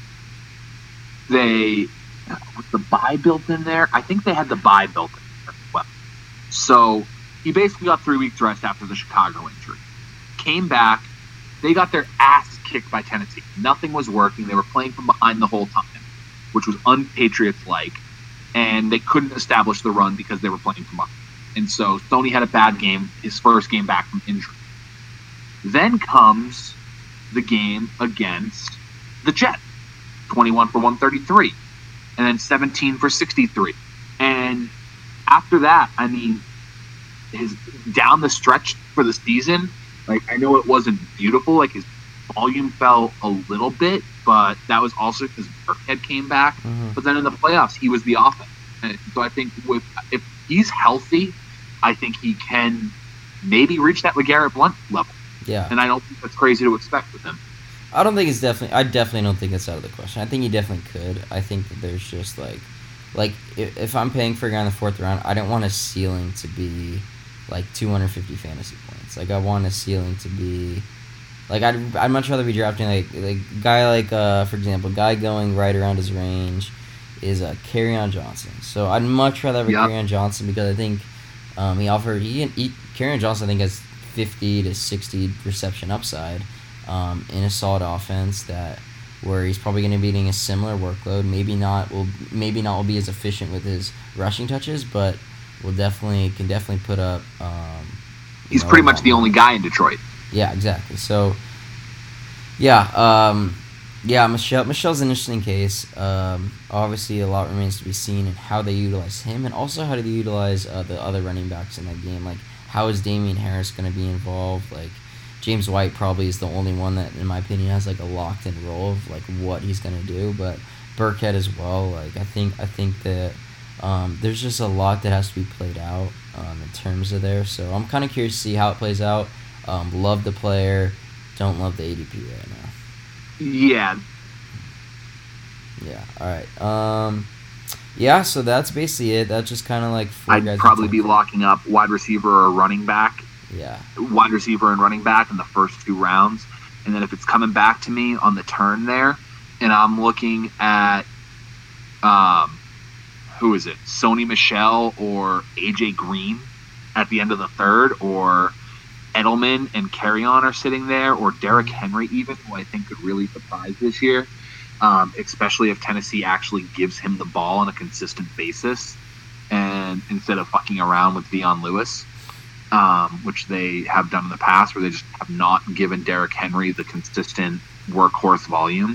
was the bye built in there? I think they had the bye built in there as well. So he basically got 3 weeks rest after the Chicago injury. Came back. They got their ass kicked by Tennessee. Nothing was working. They were playing from behind the whole time, which was un-Patriots-like. And they couldn't establish the run because they were playing from behind. And so Sony had a bad game, his first game back from injury. Then comes the game against the Jets. 21 for 133. And then 17 for 63. And after that, I mean, his down the stretch for the season, like, I know it wasn't beautiful. Like, his volume fell a little bit, but that was also because Burkhead came back. But then in the playoffs, he was the offense. And so I think if he's healthy, I think he can maybe reach that LeGarrette Blount level. Yeah. And I don't think that's crazy to expect with him. I definitely don't think it's out of the question. I think he definitely could. I think that there's just like if I'm paying for a guy in the 4th round, I don't want a ceiling to be like 250 fantasy points. Like, I want a ceiling to be like I'd much rather be drafting like guy like for example, guy going right around his range is Kerryon Johnson. So I'd much rather have Kerryon Johnson because I think Kerryon Johnson I think has 50 to 60 reception upside in a solid offense where he's probably going to be getting a similar workload. Maybe not will be as efficient with his rushing touches, but can definitely put up. He's pretty much the only guy in Detroit. Yeah, exactly. So, Michel's an interesting case. Obviously, a lot remains to be seen in how they utilize him, and also how do they utilize the other running backs in that game. Like, how is Damian Harris going to be involved? Like, James White probably is the only one that, in my opinion, has like a locked-in role of like what he's going to do. But Burkhead as well. Like, I think that there's just a lot that has to be played out in terms of there. So I'm kind of curious to see how it plays out. Love the player, don't love the ADP right now. Yeah. Yeah. All right. Yeah, so that's basically it. That's just kind of like four I'd guys. probably be locking up wide receiver or running back, Yeah. wide receiver and running back in the first 2 rounds. And then if it's coming back to me on the turn there, and I'm looking at, who is it? Sony Michel or AJ Green at the end of the third, or Edelman and Carrion are sitting there, or Derrick Henry even, who I think could really surprise this year, especially if Tennessee actually gives him the ball on a consistent basis, and instead of fucking around with Dion Lewis, which they have done in the past, where they just have not given Derrick Henry the consistent workhorse volume.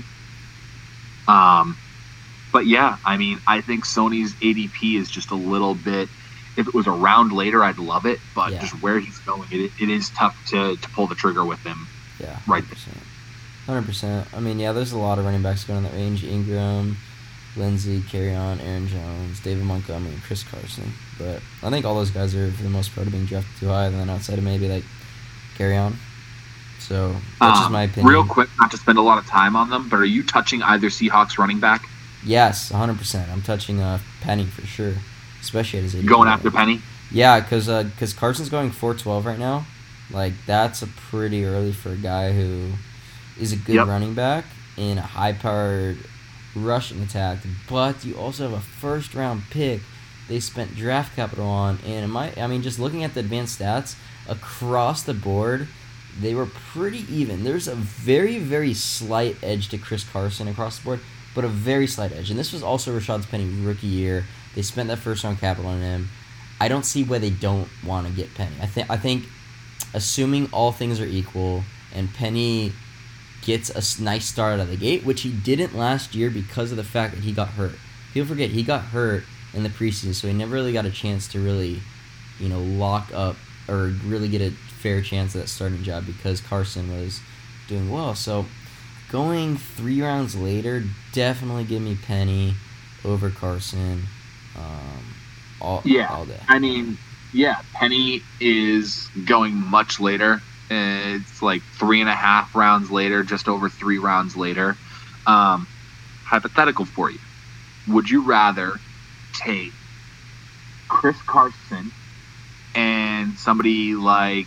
But yeah, I mean, I think Sony's ADP is just a little bit. If it was a round later, I'd love it, but just where he's going, it is tough to pull the trigger with him. Yeah, 100%. Right. 100%. I mean, yeah, there's a lot of running backs going in that range. Ingram, Lindsey, Carrion, Aaron Jones, David Montgomery, and Chris Carson. But I think all those guys are, for the most part, being drafted too high, and then outside of maybe, like, Carrion. So that's just my opinion. Real quick, not to spend a lot of time on them, but are you touching either Seahawks running back? Yes, 100%. I'm touching Penny for sure, especially at his ADP. Going after Penny? Yeah, because Carson's going 4.12 right now. Like, that's a pretty early for a guy who is a good running back in a high-powered rushing attack. But you also have a first-round pick they spent draft capital on. And just looking at the advanced stats, across the board, they were pretty even. There's a very, very slight edge to Chris Carson across the board, but a very slight edge. And this was also Rashad Penny rookie year. They spent that first-round capital on him. I don't see why they don't want to get Penny. I think, assuming all things are equal, and Penny gets a nice start out of the gate, which he didn't last year because of the fact that he got hurt. People forget he got hurt in the preseason, so he never really got a chance to really, lock up or really get a fair chance at that starting job because Carson was doing well. So going 3 rounds later, definitely give me Penny over Carson. All day. I mean, Penny is going much later. It's like 3.5 rounds later, just over 3 rounds later. Hypothetical for you. Would you rather take Chris Carson and somebody like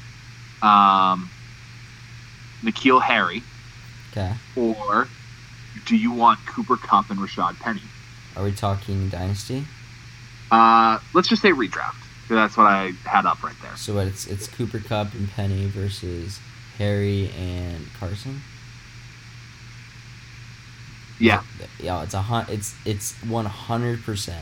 N'Keal Harry? Okay. Or do you want Cooper Kupp and Rashad Penny? Are we talking Dynasty? Let's just say redraft. That's what I had up right there. So what? It's Cooper Kupp and Penny versus Harry and Carson. Yeah. Yeah. It's 100%,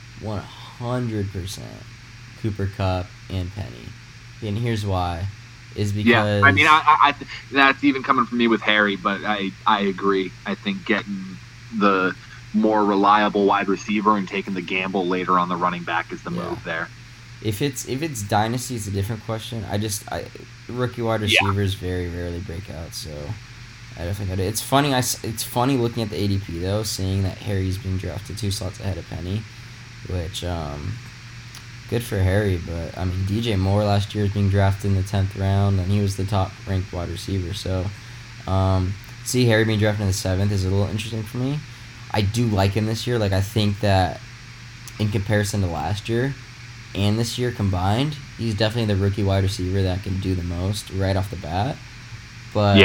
100% Cooper Kupp and Penny. And here's why. Is because I mean I that's even coming from me with Harry, but I agree. I think getting the more reliable wide receiver and taking the gamble later on the running back is the move there. If it's dynasty, it's a different question. Rookie wide receivers very rarely break out, so I don't think I do. It's funny. It's funny looking at the ADP though, seeing that Harry's being drafted 2 slots ahead of Penny, which good for Harry. But I mean, DJ Moore last year was being drafted in the 10th round, and he was the top ranked wide receiver. So see Harry being drafted in the 7th is a little interesting for me. I do like him this year. Like, I think that in comparison to last year and this year combined, he's definitely the rookie wide receiver that can do the most right off the bat. But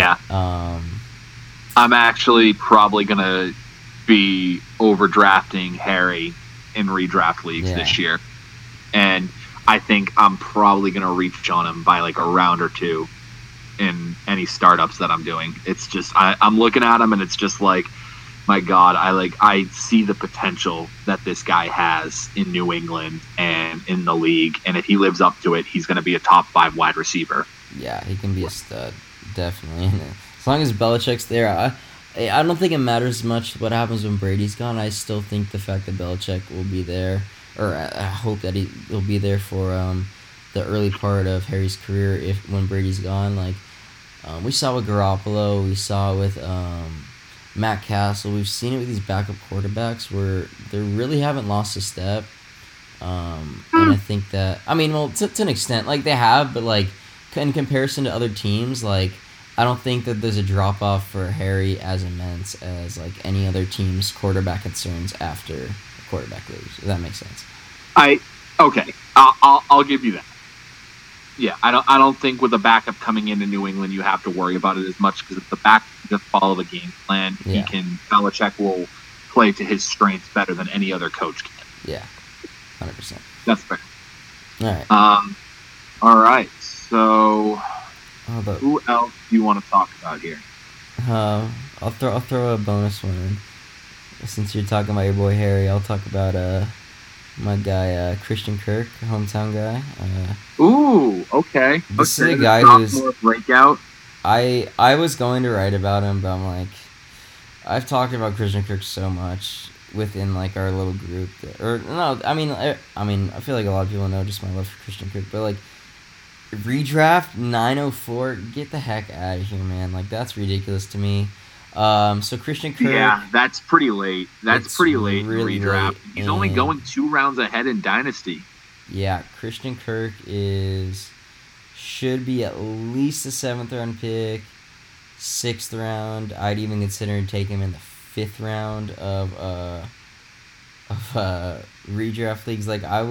I'm actually probably going to be overdrafting Harry in redraft leagues this year. And I think I'm probably going to reach on him by like a round or 2 in any startups that I'm doing. It's just, I'm looking at him and it's just like, my God, I see the potential that this guy has in New England and in the league, and if he lives up to it, he's going to be a top 5 wide receiver. Yeah, he can be a stud, definitely. As long as Belichick's there, I don't think it matters much what happens when Brady's gone. I still think the fact that Belichick will be there, or I hope that he'll be there for the early part of Harry's career when Brady's gone. Like we saw with Garoppolo, we saw with Matt Castle. We've seen it with these backup quarterbacks where they really haven't lost a step. And I think that, to an extent, like they have, but like in comparison to other teams, like I don't think that there's a drop off for Harry as immense as like any other team's quarterback concerns after a quarterback leagues. If that makes sense. I'll give you that. Yeah, I don't think with a backup coming into New England you have to worry about it as much because if the back can just follow the game plan, Belichick will play to his strengths better than any other coach can. Yeah, 100%. That's fair. All right. All right. So, who else do you want to talk about here? I'll throw a bonus one in. Since you're talking about your boy Harry, I'll talk about my guy Christian Kirk, hometown guy. Ooh, okay. This is a guy who's breakout. I was going to write about him, but I'm like, I've talked about Christian Kirk so much within like our little group. I feel like a lot of people know just my love for Christian Kirk, but like redraft 904, get the heck out of here, man. Like that's ridiculous to me. So Christian Kirk. Yeah, that's pretty late. That's pretty late really in redraft. late, He's only going 2 rounds ahead in Dynasty. Yeah, Christian Kirk should be at least a 7th round pick, 6th round. I'd even consider taking him in the 5th round of redraft leagues. Like I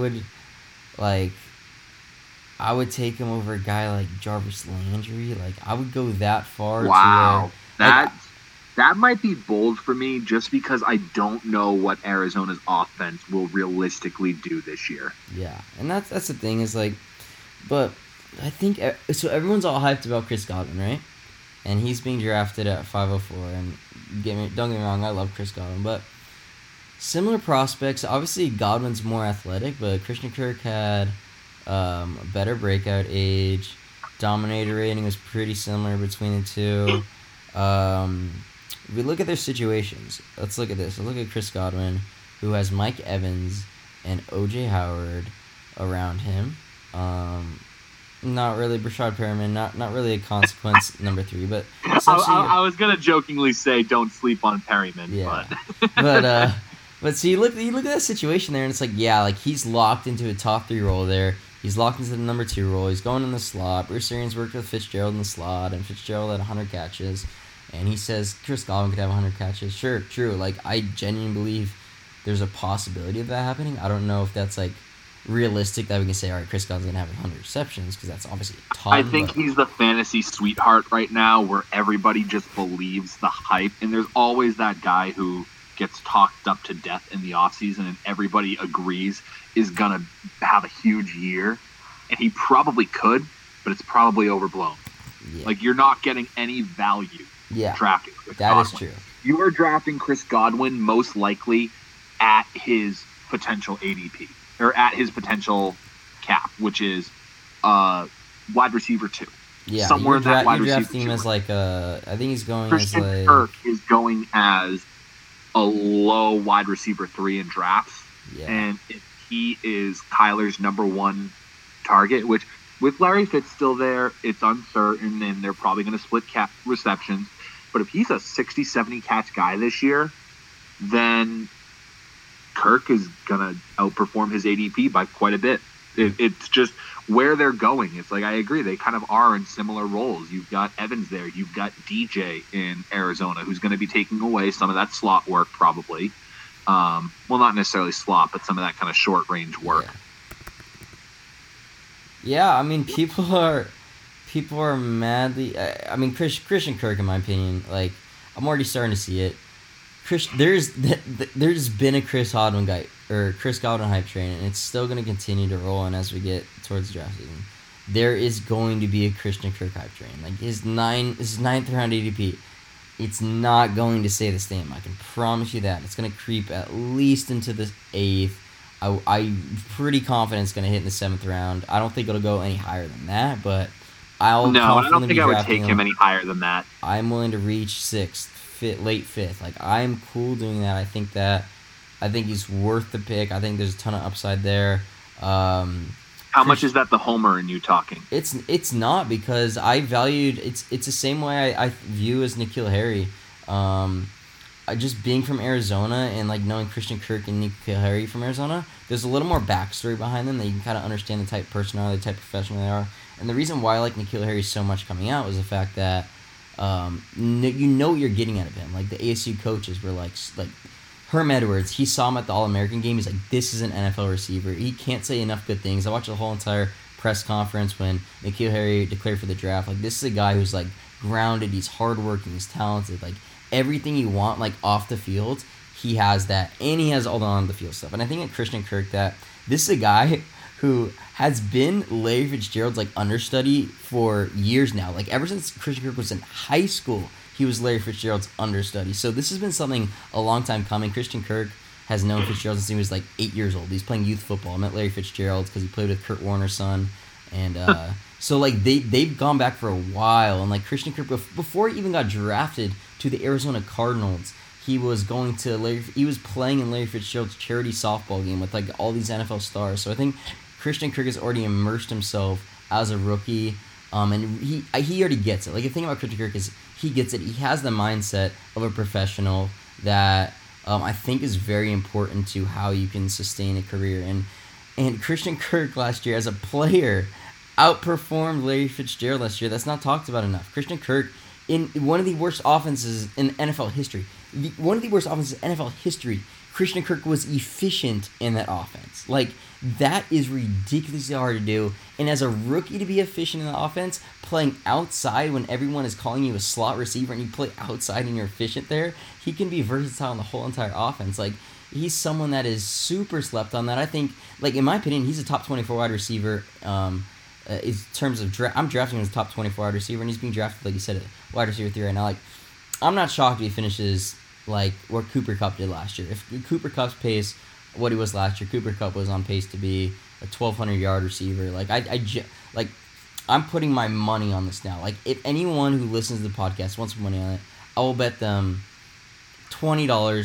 would take him over a guy like Jarvis Landry. Like I would go that far. Wow, that might be bold for me just because I don't know what Arizona's offense will realistically do this year. Yeah, and that's the thing is like, but I think so. Everyone's all hyped about Chris Godwin, right? And he's being drafted at 504. And don't get me wrong, I love Chris Godwin, but similar prospects. Obviously, Godwin's more athletic, but Christian Kirk had a better breakout age. Dominator rating was pretty similar between the two. If we look at their situations, let's look at this. Let's look at Chris Godwin, who has Mike Evans and O.J. Howard around him. Not really Brashad Perriman, not really a consequence number 3, but I was gonna jokingly say don't sleep on Perryman, yeah. but but so you look at that situation there, and it's like like he's locked into a top 3 role there. He's locked into the number 2 role. He's going in the slot. Bruce Arians worked with Fitzgerald in the slot, and Fitzgerald had 100 catches. And he says Chris Godwin could have 100 catches. Sure, true. Like, I genuinely believe there's a possibility of that happening. I don't know if that's, like, realistic that we can say, all right, Chris Godwin's going to have 100 receptions, because that's obviously a ton. I think he's the fantasy sweetheart right now where everybody just believes the hype. And there's always that guy who gets talked up to death in the offseason and everybody agrees is going to have a huge year. And he probably could, but it's probably overblown. Yeah. Like, you're not getting any value drafting Chris Godwin. That is true. You are drafting Chris Godwin most likely at his potential ADP, or at his potential cap, which is wide receiver 2. Yeah, somewhere in that wide receiver 2. Him as like I think he's going Christian as like Kirk is going as a low wide receiver 3 in drafts. Yeah. And if he is Kyler's number 1 target, which with Larry Fitz still there, it's uncertain, and they're probably going to split cap receptions. But if he's a 60, 70 catch guy this year, then Kirk is going to outperform his ADP by quite a bit. It's just where they're going. It's like, I agree, they kind of are in similar roles. You've got Evans there. You've got DJ in Arizona, who's going to be taking away some of that slot work probably. Well, not necessarily slot, but some of that kind of short-range work. Yeah, I mean, people are madly. I mean, Christian Kirk, in my opinion, like I'm already starting to see it. There's been a Chris Godwin hype train, and it's still going to continue to roll. And as we get towards the draft season, there is going to be a Christian Kirk hype train. Like his 9th round ADP, it's not going to stay the same. I can promise you that. It's going to creep at least into the 8th. I'm pretty confident it's going to hit in the 7th round. I don't think it'll go any higher than that, but I don't think I would take him any higher than that. I'm willing to reach 6th, late 5th. Like, I'm cool doing that. I think he's worth the pick. I think there's a ton of upside there. How much is that the homer in you talking? It's not, because I valued it's the same way I view as N'Keal Harry. Just being from Arizona and like knowing Christian Kirk and N'Keal Harry from Arizona, there's a little more backstory behind them that you can kind of understand the type of personality, the type of professional they are. And the reason why I like N'Keal Harry so much coming out was the fact that you know what you're getting out of him. Like the ASU coaches were like Herm Edwards, he saw him at the All-American game. He's like, this is an NFL receiver. He can't say enough good things. I watched the whole entire press conference when N'Keal Harry declared for the draft. Like, this is a guy who's, like, grounded. He's hardworking. He's talented. Like, everything you want, like, off the field, he has that. And he has all the on-the-field stuff. And I think at Christian Kirk that this is a guy who has been Larry Fitzgerald's, like, understudy for years now. Like, ever since Christian Kirk was in high school, he was Larry Fitzgerald's understudy. So this has been something a long time coming. Christian Kirk has known Fitzgerald since he was like 8 years old. He's playing youth football. I met Larry Fitzgerald because he played with Kurt Warner's son. And so like they've gone back for a while. And like Christian Kirk, before he even got drafted to the Arizona Cardinals, he was playing in Larry Fitzgerald's charity softball game with like all these NFL stars. So I think Christian Kirk has already immersed himself as a rookie. And he already gets it. Like the thing about Christian Kirk is he gets it. He has the mindset of a professional that I think is very important to how you can sustain a career. And Christian Kirk last year as a player outperformed Larry Fitzgerald last year. That's not talked about enough. Christian Kirk in one of the worst offenses in NFL history. Christian Kirk was efficient in that offense. Like, that is ridiculously hard to do. And as a rookie to be efficient in the offense, playing outside when everyone is calling you a slot receiver and you play outside and you're efficient there, he can be versatile in the whole entire offense. Like, he's someone that is super slept on that. I think, like, in my opinion, he's a top 24 wide receiver. In terms of I'm drafting him as a top 24 wide receiver, and he's being drafted, like you said, wide receiver 3 right now. Like, I'm not shocked if he finishes like what Cooper Kupp did last year. If Cooper Kupp's pace, what he was last year, Cooper Kupp was on pace to be a 1,200-yard receiver. Like I'm putting my money on this now. Like, if anyone who listens to the podcast wants money on it, I will bet them $20,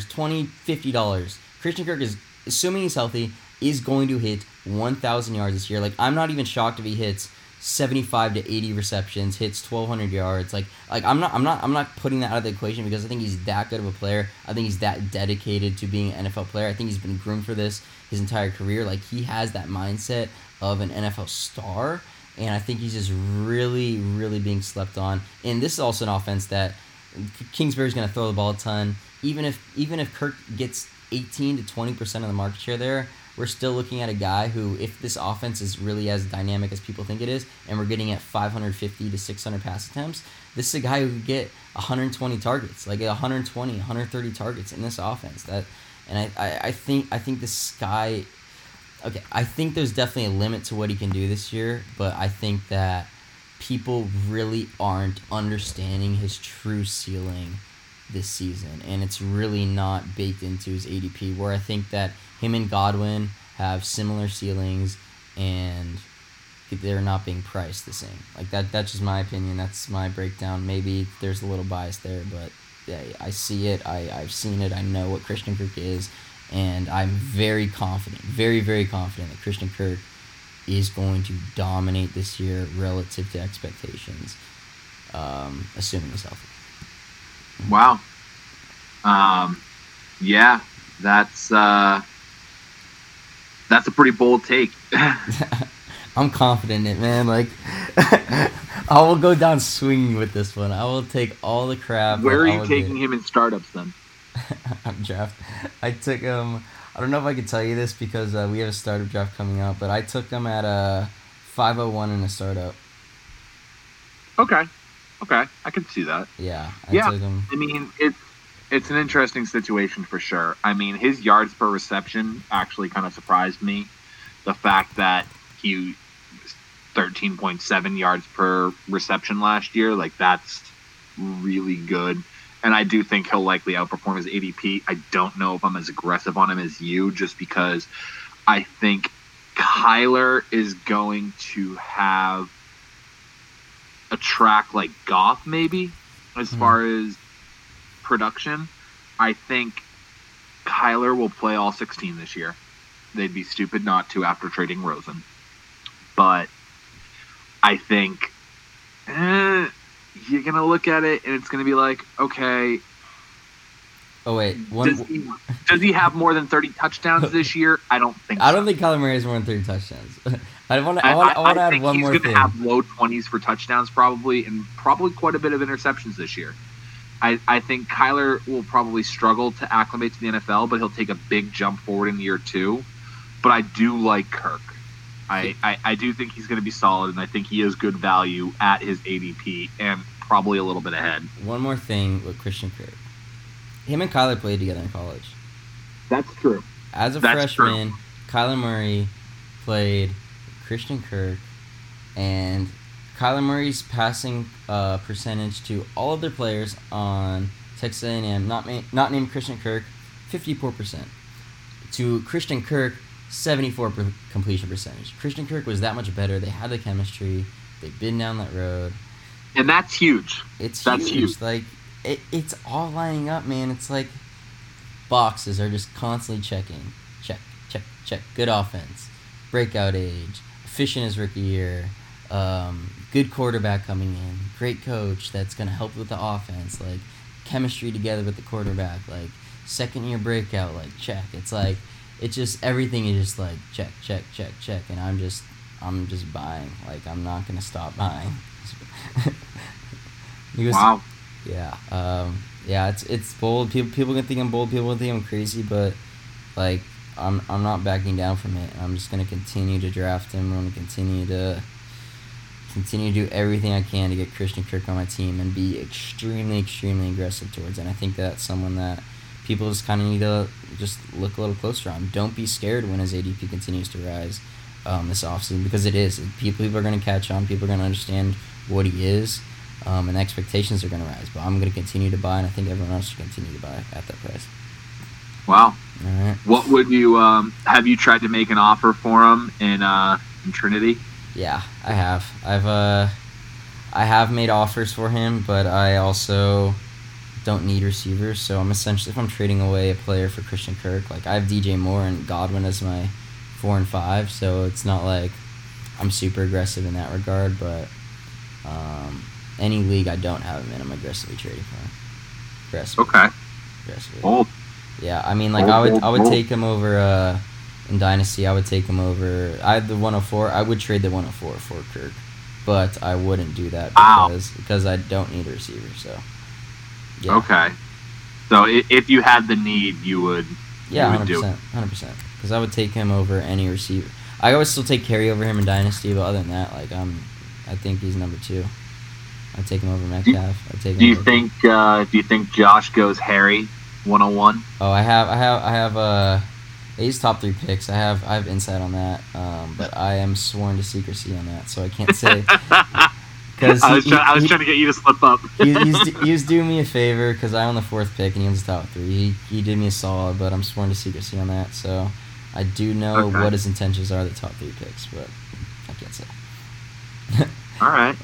$50. Christian Kirk is, assuming he's healthy, is going to hit 1,000 yards this year. Like, I'm not even shocked if he hits 75 to 80 receptions, hits 1,200 yards. Like I'm not putting that out of the equation because I think he's that good of a player. I think he's that dedicated to being an NFL player. I think he's been groomed for this his entire career. Like, he has that mindset of an NFL star, and I think he's just really, really being slept on. And this is also an offense that Kingsbury's going to throw the ball a ton. Even if Kirk gets 18 to 20% of the market share there, we're still looking at a guy who, if this offense is really as dynamic as people think it is, and we're getting at 550 to 600 pass attempts, this is a guy who could get 120 targets, like 120, 130 targets in this offense. I think this guy, okay, I think there's definitely a limit to what he can do this year, but I think that people really aren't understanding his true ceiling this season, and it's really not baked into his ADP, where I think that him and Godwin have similar ceilings and they're not being priced the same. Like, that's just my opinion. That's my breakdown. Maybe there's a little bias there, but yeah, I see it. I've seen it. I know what Christian Kirk is, and I'm very confident, very, very confident that Christian Kirk is going to dominate this year relative to expectations, assuming he's healthy. Wow. Yeah, that's a pretty bold take. I'm confident in it, man. Like, I will go down swinging with this one. I will take all the crap. Where are you taking him in startups then? I'm draft. I took him. I don't know if I can tell you this because we have a startup draft coming up, but I took him at a 501 in a startup. Okay, I can see that. Yeah, I took him. I mean, it's an interesting situation for sure. I mean, his yards per reception actually kind of surprised me. The fact that he was 13.7 yards per reception last year, like, that's really good. And I do think he'll likely outperform his ADP. I don't know if I'm as aggressive on him as you, just because I think Kyler is going to have a track like Goff, maybe, as far as production. I think Kyler will play all 16 this year. They'd be stupid not to after trading Rosen. But I think you're going to look at it and it's going to be like, okay. Oh, wait. Does he have more than 30 touchdowns this year? I don't think so. I don't think Kyler Murray has more than 30 touchdowns. I want to add one more thing. He's going to have low 20s for touchdowns probably, and probably quite a bit of interceptions this year. I think Kyler will probably struggle to acclimate to the NFL, but he'll take a big jump forward in year 2. But I do like Kirk. I do think he's going to be solid, and I think he is good value at his ADP and probably a little bit ahead. One more thing with Christian Kirk. Him and Kyler played together in college. That's true. As a freshman, Kyler Murray played Christian Kirk, and Kyler Murray's passing percentage to all of their players on Texas A&M, not named Christian Kirk, 54%. To Christian Kirk, 74% completion percentage. Christian Kirk was that much better. They had the chemistry. They've been down that road. And that's huge. That's huge. Like, it's all lining up, man. It's like boxes are just constantly checking. Check, check, check. Good offense. Breakout age. Efficient as rookie year. Good quarterback coming in. Great coach that's going to help with the offense. Like, chemistry together with the quarterback. Like, second year breakout. Like, check. It's like, it's just, everything is just like, check, check, check, check. And I'm just buying. Like, I'm not going to stop buying. Wow. Yeah. Yeah, it's bold. People can think I'm bold. People can think I'm crazy, but like I'm not backing down from it. I'm just gonna continue to draft him. I'm gonna continue to do everything I can to get Christian Kirk on my team and be extremely, extremely aggressive towards. And I think that's someone that people just kind of need to just look a little closer on. Don't be scared when his ADP continues to rise this offseason, because it is. People are going to catch on. People are going to understand what he is. And expectations are going to rise. But I'm going to continue to buy, and I think everyone else should continue to buy at that price. Wow. All right. What would you have you tried to make an offer for him in Trinity? Yeah, I have. I have made offers for him, but I also don't need receivers. So I'm essentially, if I'm trading away a player for Christian Kirk, like I have DJ Moore and Godwin as my 4 and 5. So it's not like I'm super aggressive in that regard, but any league I don't have him in, I'm aggressively trading for him. Okay. Aggressively. Bold. Yeah, I mean, like I would take him over in Dynasty. I would take him over. I had the 104. I would trade the 104 for Kirk, but I wouldn't do that because I don't need a receiver. So. Yeah. Okay. So if you had the need, you would. Yeah, 100%. 100%. Because I would take him over any receiver. I would still take Carey over him in Dynasty, but other than that, like I think he's number 2. I'd take him over Metcalf. Do you think Josh goes Harry 101? Oh, I have he's top 3 picks. I have insight on that, but I am sworn to secrecy on that, so I can't say. Because I was trying to get you to slip up. He's doing me a favor because I own the 4th pick and he owns the top 3. He did me a solid, but I'm sworn to secrecy on that, so I do know what his intentions are, the top 3 picks, but I can't say. All right.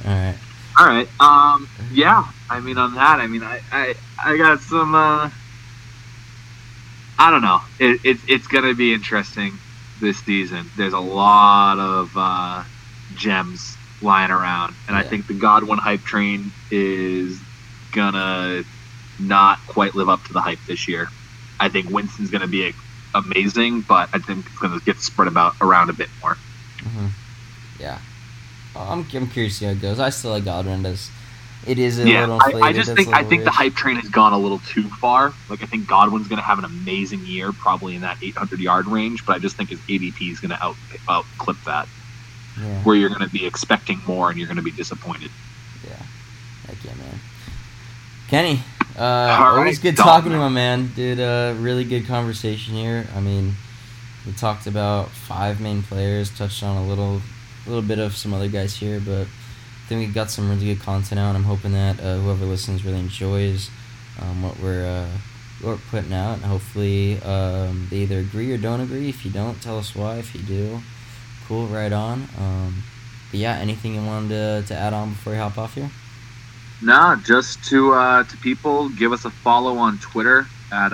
Yeah. I mean, on that, I got some. I don't know. It's gonna be interesting this season. There's a lot of gems lying around, and I think the Godwin hype train is gonna not quite live up to the hype this year. I think Winston's gonna be amazing, but I think it's gonna get spread around a bit more. Mm-hmm. Yeah. I'm curious to see how it goes. I still like Godwin. It is a little inflated. I think the hype train has gone a little too far. Like, I think Godwin's going to have an amazing year, probably in that 800-yard range, but I just think his ADP is going to outclip that. Yeah. Where you're going to be expecting more and you're going to be disappointed. Yeah. Heck yeah, man. Kenny, always good talking to you, my man. Dude, really good conversation here. I mean, we talked about 5 main players, touched on a little bit of some other guys here, but I think we got some really good content out. I'm hoping that whoever listens really enjoys what we're putting out, and hopefully they either agree or don't agree. If you don't, tell us why. If you do, cool, right on. But yeah, anything you wanted to add on before we hop off here? No, just to people, give us a follow on Twitter at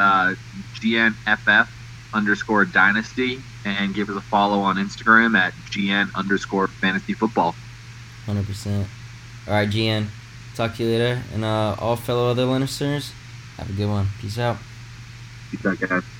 GNFF_Dynasty, and give us a follow on Instagram at GN_fantasyfootball. 100%. All right, GN. Talk to you later. And all fellow other listeners, have a good one. Peace out. Peace out, guys.